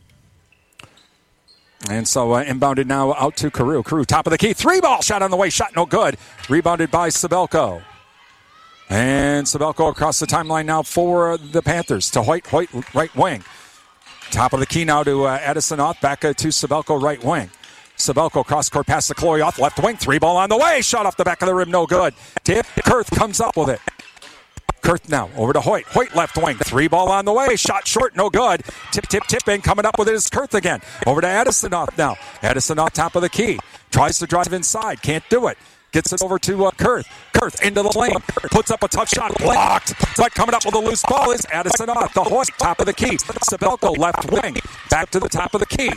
And so uh, inbounded now out to Carew. Carew, top of the key. Three ball shot on the way. Shot no good. Rebounded by Sabelko. And Sabelko across the timeline now for the Panthers to Hoyt. Hoyt, right wing. Top of the key now to uh, Addison-Oth. Back uh, to Sabelko, right wing. Sabelko cross-court pass to Chloe Oth, left wing. Three ball on the way. Shot off the back of the rim. No good. Tip. Kurth comes up with it. Kurth now over to Hoyt. Hoyt left wing. Three ball on the way. Shot short. No good. Tip, tip, tipping. Coming up with it is Kurth again. Over to Addison-Oth now. Addison-Oth top of the key. Tries to drive inside. Can't do it. Gets it over to uh, Kurth. Kurth into the lane. Puts up a tough shot. Blocked. But coming up with a loose ball is Addison-Oth. The Hoyt top of the key. Sabelko left wing. Back to the top of the key.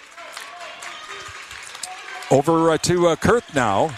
Over uh, to uh, Kurth now.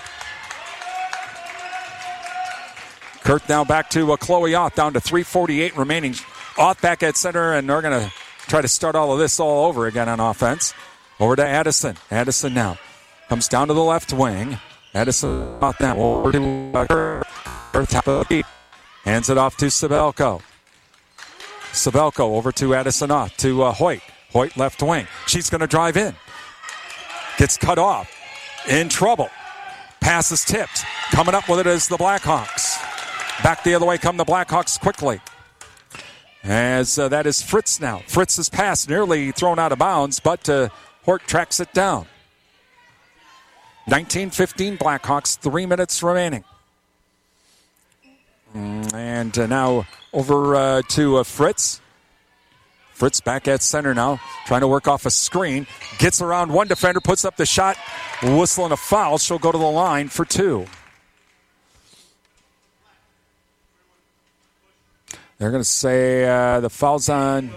Kurth now back to uh, Chloe Oth, down to three forty-eight remaining. Oth back at center, and they're going to try to start all of this all over again on offense. Over to Addison. Addison now comes down to the left wing. Addison Oth now over to uh, Kurth. Kurth top of the key. Hands it off to Sabelko. Sabelko over to Addison-Oth, to uh, Hoyt. Hoyt left wing. She's going to drive in. Gets cut off. In trouble. Pass is tipped. Coming up with it is the Blackhawks. Back the other way come the Blackhawks quickly. As uh, that is Fritz now. Fritz's pass nearly thrown out of bounds, but uh, Hort tracks it down. nineteen fifteen Blackhawks, three minutes remaining. And uh, now over uh, to uh, Fritz. Fritz back at center now, trying to work off a screen. Gets around one defender, puts up the shot, whistling a foul. She'll go to the line for two. They're going to say uh, the foul's on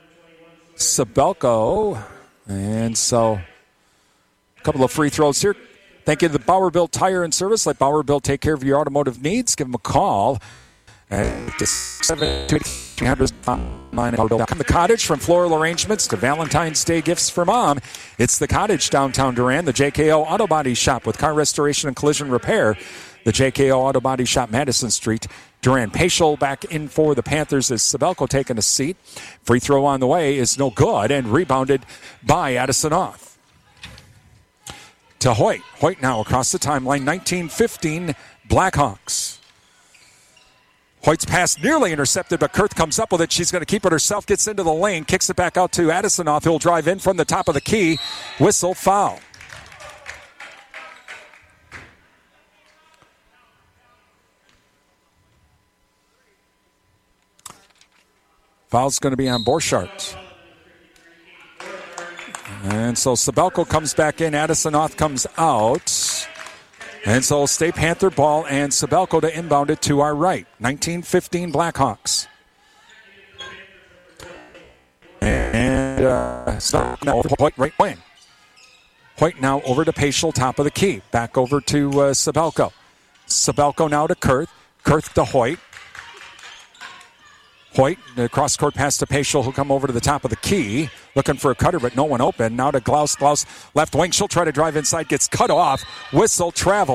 Sabelko. And so a couple of free throws here. Thank you to the Bauer-Built Tire and Service. Let Bauer-Built take care of your automotive needs. Give them a call at seven two eight Registering address online at the Cottage. From floral arrangements to Valentine's Day gifts for mom, it's the Cottage downtown Durand, the J K O Auto Body Shop with car restoration and collision repair. The J K O Auto Body Shop, Madison Street, Durand. Paschal back in for the Panthers as Sabelko taking a seat. Free throw on the way is no good and rebounded by Addison-Oth. To Hoyt. Hoyt now across the timeline, nineteen fifteen Blackhawks. Hoyt's pass nearly intercepted, but Kurth comes up with it. She's going to keep it herself, gets into the lane, kicks it back out to Addison-Oth, who'll drive in from the top of the key. Whistle, foul. Foul's going to be on Borchardt. And so Sabelko comes back in. Addison-Oth comes out. And so stay Panther ball and Sabelko to inbound it to our right. nineteen fifteen Blackhawks. And uh, so now over Hoyt, right wing. Hoyt now over to Paschal, top of the key. Back over to uh, Sabelko. Sabelko now to Kurth. Kurth to Hoyt. Hoyt, the cross-court pass to Paschal, who'll come over to the top of the key, looking for a cutter, but no one open. Now to Glaus. Glaus, left wing. She'll try to drive inside, gets cut off. Whistle, travel.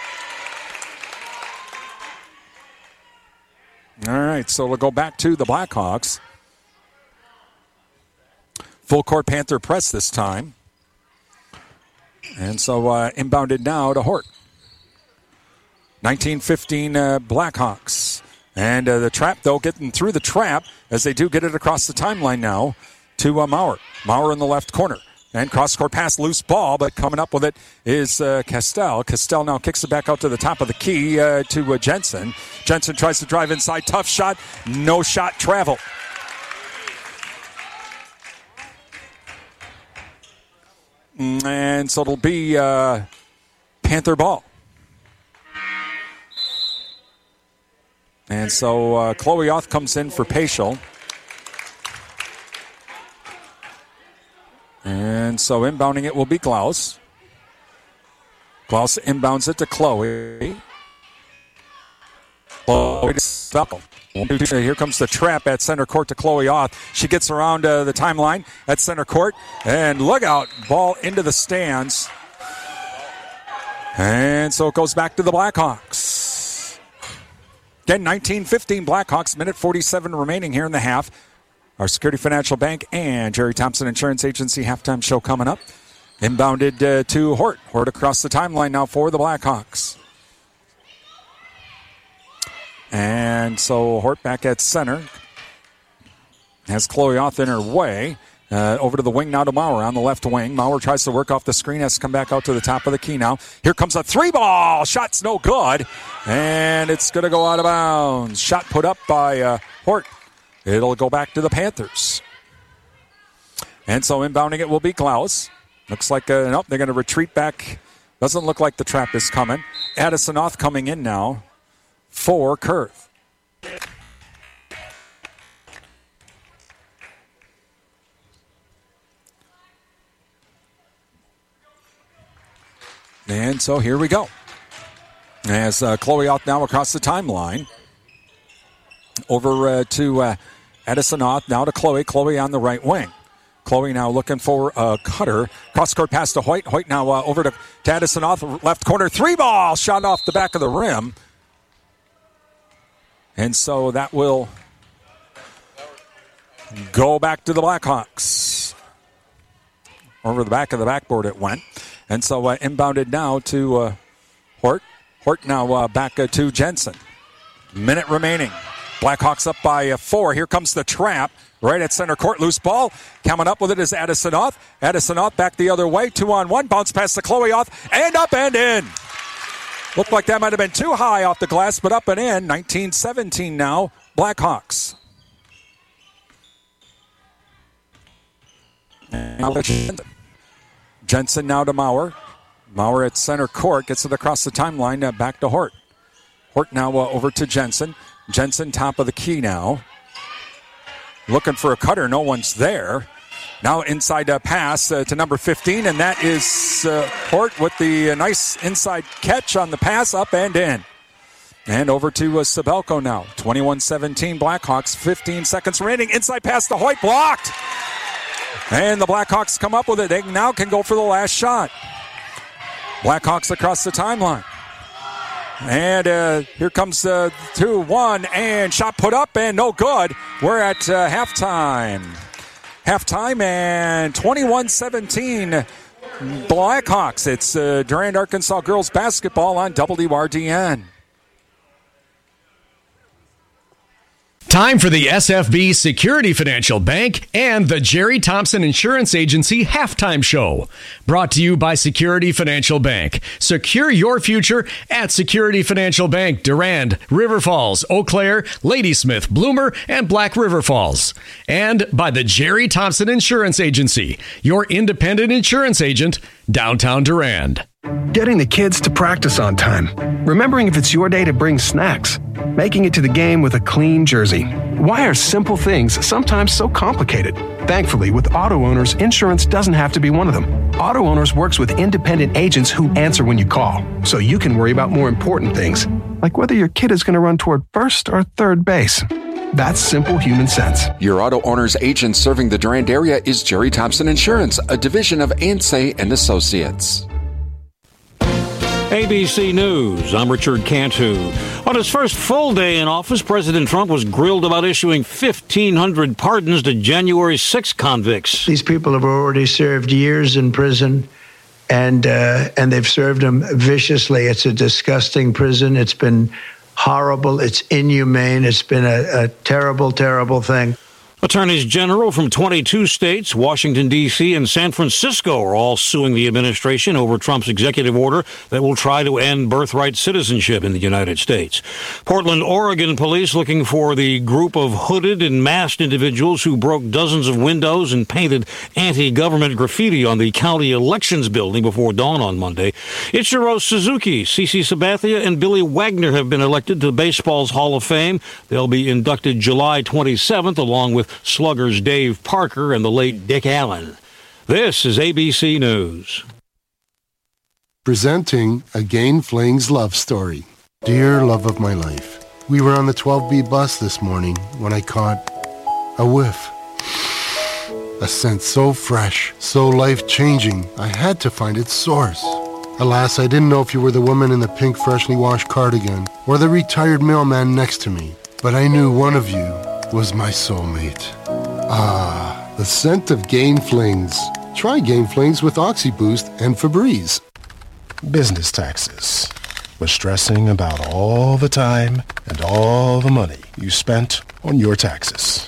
All right, so we'll go back to the Blackhawks. Full court Panther press this time. And so uh, inbounded now to Hort. nineteen fifteen uh, Blackhawks. And uh, the trap, though, getting through the trap as they do get it across the timeline now to uh, Maurer. Maurer in the left corner. And cross-court pass, loose ball, but coming up with it is uh, Castell. Castell now kicks it back out to the top of the key uh, to uh, Jensen. Jensen tries to drive inside. Tough shot. No shot travel. And so it'll be uh, Panther ball. And so uh, Chloe Oth comes in for Paschal. And so inbounding it will be Glaus. Glaus inbounds it to Chloe. Chloe to Sabelko. Here comes the trap at center court to Chloe Oth. She gets around uh, the timeline at center court. And look out, ball into the stands. And so it goes back to the Blackhawks. Again, nineteen fifteen Blackhawks, minute forty-seven remaining here in the half. Our Security Financial Bank and Jerry Thompson Insurance Agency halftime show coming up. Inbounded uh, to Hort. Hort across the timeline now for the Blackhawks. And so Hort back at center. Has Chloe Oth in her way. Uh, over to the wing now to Maurer on the left wing. Maurer tries to work off the screen, has to come back out to the top of the key now. Here comes a three ball. Shot's no good. And it's going to go out of bounds. Shot put up by uh, Hort. It'll go back to the Panthers. And so inbounding it will be Glaus. Looks like, uh, nope, they're going to retreat back. Doesn't look like the trap is coming. Addison-Oth coming in now for Kurth. And so here we go. As uh, Chloe Oth now across the timeline. Over uh, to uh, Addison-Oth, now to Chloe. Chloe on the right wing. Chloe now looking for a cutter. Cross-court pass to Hoyt. Hoyt now uh, over to, to Addison-Oth. Left corner, three ball. Shot off the back of the rim. And so that will go back to the Blackhawks. Over the back of the backboard it went. And so uh, inbounded now to uh, Hort. Hort now uh, back uh, to Jensen. Minute remaining. Blackhawks up by uh, four. Here comes the trap. Right at center court. Loose ball. Coming up with it is Addison-Oth. Addison-Oth back the other way. Two on one. Bounce pass to Chloe Oth. And up and in. Looked like that might have been too high off the glass, but up and in. nineteen seventeen now. Blackhawks. And Jensen now to Maurer. Maurer at center court. Gets it across the timeline. Uh, back to Hort. Hort now uh, over to Jensen. Jensen top of the key now. Looking for a cutter. No one's there. Now inside uh, pass uh, to number fifteen. And that is uh, Hort with the uh, nice inside catch on the pass. Up and in. And over to uh, Sabelko now. twenty-one seventeen Blackhawks, fifteen seconds remaining. Inside pass to Hoyt, blocked. And the Blackhawks come up with it. They now can go for the last shot. Blackhawks across the timeline. And uh, here comes uh, two one, and shot put up and no good. We're at uh, halftime. Halftime and twenty-one seventeen Blackhawks. It's uh, Durand, Arkansas girls basketball on W R D N. Time for the S F B Security Financial Bank and the Jerry Thompson Insurance Agency halftime show. Brought to you by Security Financial Bank. Secure your future at Security Financial Bank, Durand, River Falls, Eau Claire, Ladysmith, Bloomer, and Black River Falls. And by the Jerry Thompson Insurance Agency, your independent insurance agent, downtown Durand. Getting the kids to practice on time. Remembering if it's your day to bring snacks. Making it to the game with a clean jersey. Why are simple things sometimes so complicated? Thankfully, with Auto Owners, insurance doesn't have to be one of them. Auto Owners works with independent agents who answer when you call, so you can worry about more important things, like whether your kid is going to run toward first or third base. That's simple human sense. Your Auto Owner's agent serving the Durand area is Jerry Thompson Insurance, a division of Ansay and Associates. A B C News, I'm Richard Cantu. On his first full day in office, President Trump was grilled about issuing fifteen hundred pardons to January sixth convicts. These people have already served years in prison, and uh, and they've served them viciously. It's a disgusting prison. It's been horrible. It's inhumane. It's been a, a terrible, terrible thing. Attorneys general from twenty-two states, Washington, D C, and San Francisco are all suing the administration over Trump's executive order that will try to end birthright citizenship in the United States. Portland, Oregon police looking for the group of hooded and masked individuals who broke dozens of windows and painted anti-government graffiti on the county elections building before dawn on Monday. Ichiro Suzuki, CeCe Sabathia, and Billy Wagner have been elected to baseball's Hall of Fame. They'll be inducted July twenty-seventh, along with Sluggers Dave Parker and the late Dick Allen. This is A B C News. Presenting a Gain Flings love story. Dear love of my life, we were on the twelve B bus this morning when I caught a whiff. A scent so fresh, so life-changing, I had to find its source. Alas, I didn't know if you were the woman in the pink freshly washed cardigan or the retired mailman next to me, but I knew one of you was my soulmate. Ah, the scent of Gain Flings. Try Gain Flings with OxyBoost and Febreze. Business taxes. Was stressing about all the time and all the money you spent on your taxes.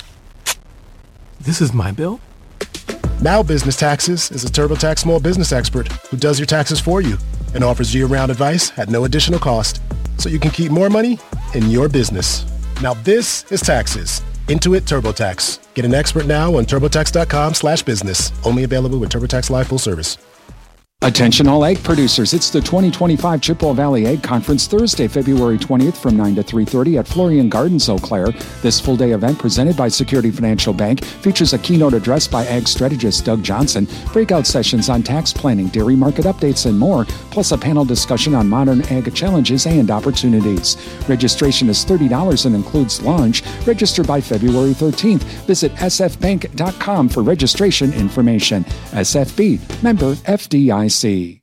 This is my bill? Now Business Taxes is a TurboTax small business expert who does your taxes for you and offers year-round advice at no additional cost, so you can keep more money in your business. Now this is taxes. Intuit TurboTax. Get an expert now on TurboTax.com slash business. Only available with TurboTax Live full service. Attention all egg producers, it's the twenty twenty-five Chippewa Valley Egg Conference Thursday, February twentieth from nine to three thirty at Florian Gardens, Eau Claire. This full-day event presented by Security Financial Bank features a keynote address by ag strategist Doug Johnson, breakout sessions on tax planning, dairy market updates, and more, plus a panel discussion on modern ag challenges and opportunities. Registration is thirty dollars and includes lunch. Register by February thirteenth. Visit s f bank dot com for registration information. S F B, member F D I C. The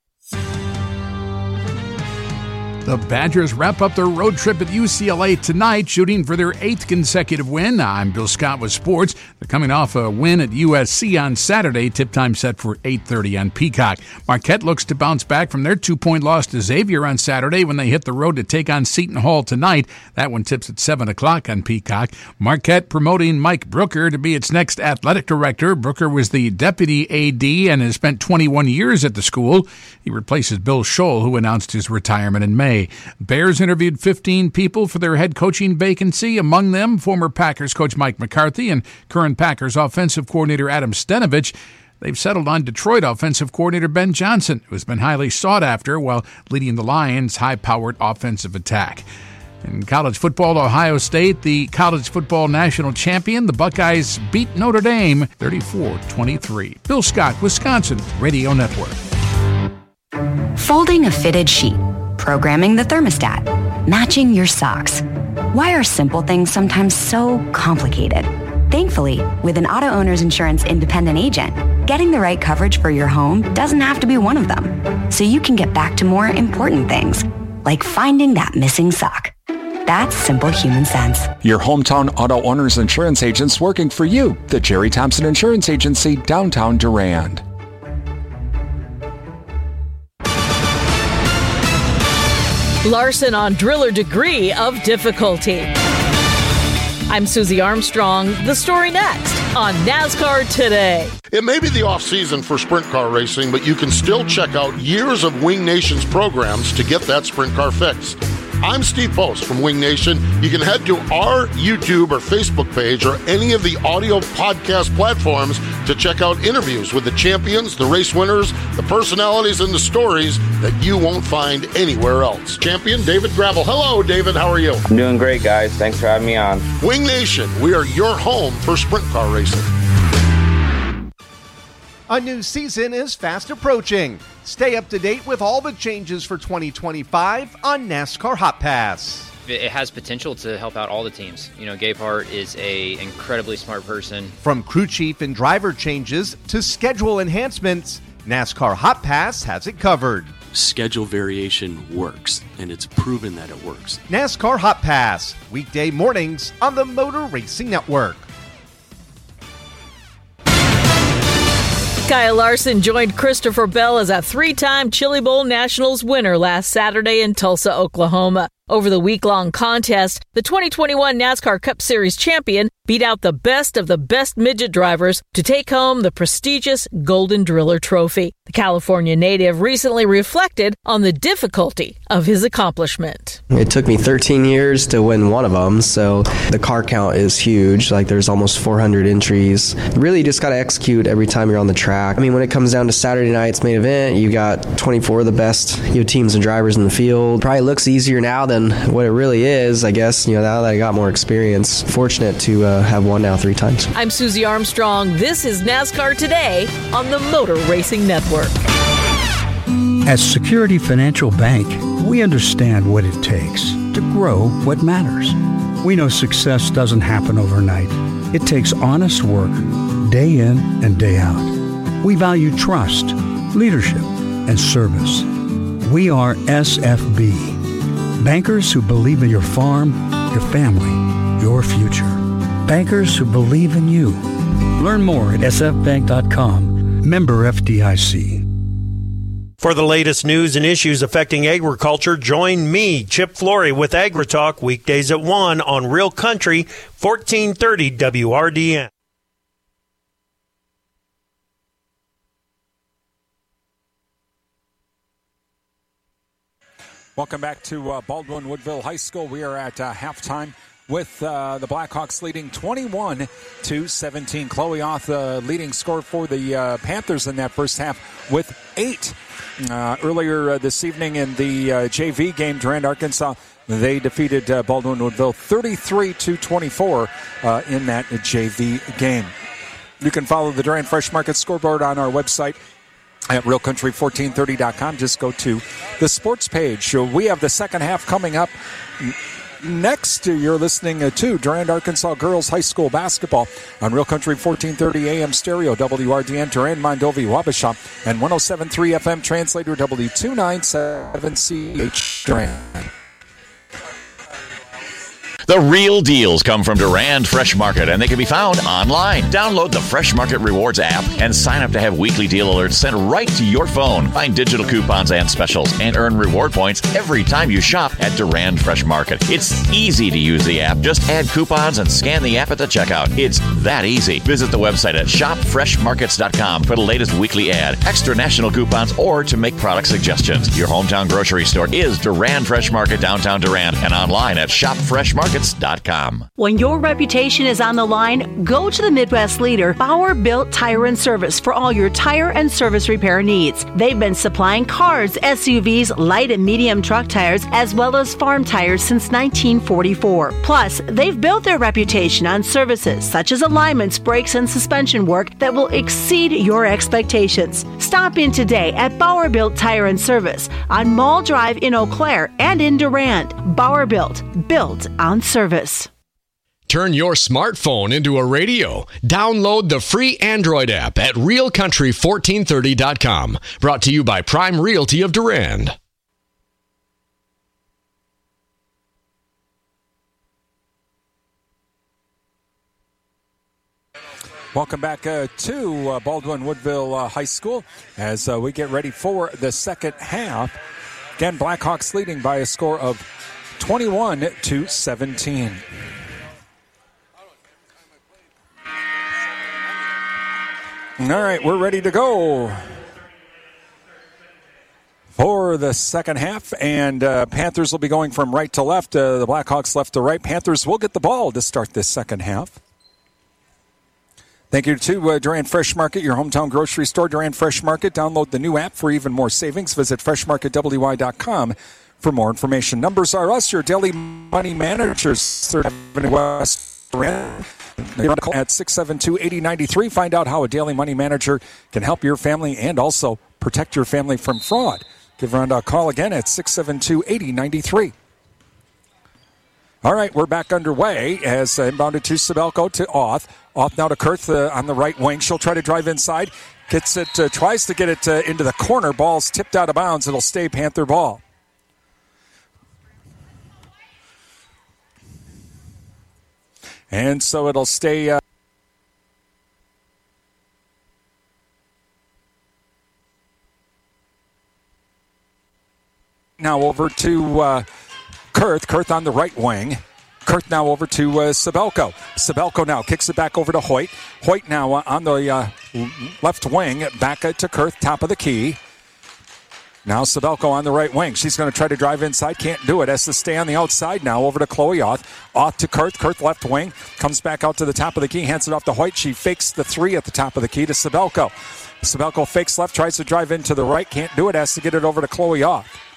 Badgers wrap up their road trip at U C L A tonight, shooting for their eighth consecutive win. I'm Bill Scott with sports. They're coming off a win at U S C on Saturday. Tip time set for eight thirty on Peacock. Marquette looks to bounce back from their two-point loss to Xavier on Saturday when they hit the road to take on Seton Hall tonight. That one tips at seven o'clock on Peacock. Marquette promoting Mike Brooker to be its next athletic director. Brooker was the deputy A D and has spent twenty-one years at the school. He replaces Bill Scholl, who announced his retirement in May. Bears interviewed fifteen people for their head coaching vacancy, among them former Packers coach Mike McCarthy and current Packers offensive coordinator Adam Stenovich. They've settled on Detroit offensive coordinator Ben Johnson, who has been highly sought after while leading the Lions' high-powered offensive attack. In college football, Ohio State, the college football national champion, the Buckeyes beat Notre Dame thirty-four twenty-three. Bill Scott, Wisconsin Radio Network. Folding a fitted sheet, programming the thermostat, matching your socks. Why are simple things sometimes so complicated? Thankfully, with an auto owner's insurance independent agent, getting the right coverage for your home doesn't have to be one of them. So you can get back to more important things, like finding that missing sock. That's simple human sense. Your hometown auto owner's insurance agents working for you. The Jerry Thompson Insurance Agency, downtown Durand. Larson on driller degree of difficulty. I'm Susie Armstrong. The story next on NASCAR Today. It may be the off-season for sprint car racing, but you can still check out years of Wing Nation's programs to get that sprint car fixed. I'm Steve Post from Wing Nation. You can head to our YouTube or Facebook page or any of the audio podcast platforms to check out interviews with the champions, the race winners, the personalities, and the stories that you won't find anywhere else. Champion David Gravel. Hello, David. How are you? I'm doing great, guys. Thanks for having me on. Wing Nation, we are your home for sprint car racing. A new season is fast approaching. Stay up to date with all the changes for twenty twenty-five on NASCAR Hot Pass. It has potential to help out all the teams. You know, Gabe Hart is a incredibly smart person. From crew chief and driver changes to schedule enhancements, NASCAR Hot Pass has it covered. Schedule variation works, and it's proven that it works. NASCAR Hot Pass, weekday mornings on the Motor Racing Network. Kyle Larson joined Christopher Bell as a three-time Chili Bowl Nationals winner last Saturday in Tulsa, Oklahoma. Over the week-long contest, the twenty twenty-one NASCAR Cup Series champion beat out the best of the best midget drivers to take home the prestigious Golden Driller Trophy. The California native recently reflected on the difficulty of his accomplishment. It took me thirteen years to win one of them, so the car count is huge. Like, there's almost four hundred entries. Really just got to execute every time you're on the track. I mean, when it comes down to Saturday night's main event, you got twenty-four of the best you know, teams and drivers in the field. Probably looks easier now than what it really is, I guess, you know, now that I got more experience. Fortunate to uh, have won now three times. I'm Susie Armstrong. This is NASCAR Today on the Motor Racing Network. At Security Financial Bank, we understand what it takes to grow what matters. We know success doesn't happen overnight. It takes honest work, day in and day out. We value trust, leadership, and service. We are S F B. Bankers who believe in your farm, your family, your future. Bankers who believe in you. Learn more at s f bank dot com. Member F D I C. For the latest news and issues affecting agriculture, join me, Chip Flory, with AgriTalk weekdays at one on Real Country, fourteen thirty W R D N. Welcome back to uh, Baldwin Woodville High School. We are at uh, halftime with uh, the Blackhawks leading twenty-one to seventeen. Chloe Oth, uh, leading scorer for the uh, Panthers in that first half with eight. Uh, earlier uh, this evening in the uh, J V game, Durand, Arkansas, they defeated uh, Baldwin Woodville thirty-three to twenty-four uh, in that J V game. You can follow the Durand Fresh Market scoreboard on our website at real country fourteen thirty dot com. Just go to the sports page. We have the second half coming up. Next, you're listening to Durand, Arkansas Girls High School Basketball on Real Country fourteen thirty A M Stereo, W R D N, Durand, Mondovi, Wabasha, and one oh seven point three F M Translator, W two ninety-seven C H Durand. The real deals come from Durand Fresh Market, and they can be found online. Download the Fresh Market Rewards app and sign up to have weekly deal alerts sent right to your phone. Find digital coupons and specials and earn reward points every time you shop at Durand Fresh Market. It's easy to use the app. Just add coupons and scan the app at the checkout. It's that easy. Visit the website at shop fresh markets dot com for the latest weekly ad, extra national coupons, or to make product suggestions. Your hometown grocery store is Durand Fresh Market, downtown Durand, and online at shop fresh markets markets dot com. When your reputation is on the line, go to the Midwest leader, Bauer Built Tire and Service, for all your tire and service repair needs. They've been supplying cars, S U Vs, light and medium truck tires, as well as farm tires since nineteen forty-four. Plus, they've built their reputation on services such as alignments, brakes, and suspension work that will exceed your expectations. Stop in today at Bauer Built Tire and Service on Mall Drive in Eau Claire and in Durand. Bauer Built, built on service. Turn your smartphone into a radio. Download the free Android app at real country fourteen thirty dot com. Brought to you by Prime Realty of Durand. Welcome back uh, to uh, Baldwin Woodville uh, High School as uh, we get ready for the second half. Again, Blackhawks leading by a score of twenty-one to seventeen. All right, we're ready to go for the second half, and uh, Panthers will be going from right to left. Uh, the Blackhawks left to right. Panthers will get the ball to start this second half. Thank you to uh, Durand Fresh Market, your hometown grocery store. Durand Fresh Market. Download the new app for even more savings. Visit fresh market w y dot com for more information. Numbers are us, your daily money managers. third Avenue West Durand. At six seven two, eight oh nine three. Find out how a daily money manager can help your family and also protect your family from fraud. Give Rhonda a call again at six seven two, eight oh nine three. All right, we're back underway as uh, inbounded to Sabelko to Auth. Auth now to Kurth uh, on the right wing. She'll try to drive inside. Gets it, uh, tries to get it uh, into the corner. Ball's tipped out of bounds. It'll stay Panther ball. And so it'll stay. Uh, now over to uh, Kurth. Kurth on the right wing. Kurth now over to uh, Sabelko. Sabelko now kicks it back over to Hoyt. Hoyt now uh, on the uh, left wing. Back uh, to Kurth, top of the key. Now Sabelko on the right wing. She's going to try to drive inside. Can't do it. Has to stay on the outside now. Over to Chloe Auth. Auth to Kurth. Kurth left wing. Comes back out to the top of the key. Hands it off to Hoyt. She fakes the three at the top of the key to Sabelko. Sabelko fakes left. Tries to drive into the right. Can't do it. Has to get it over to Chloe Auth.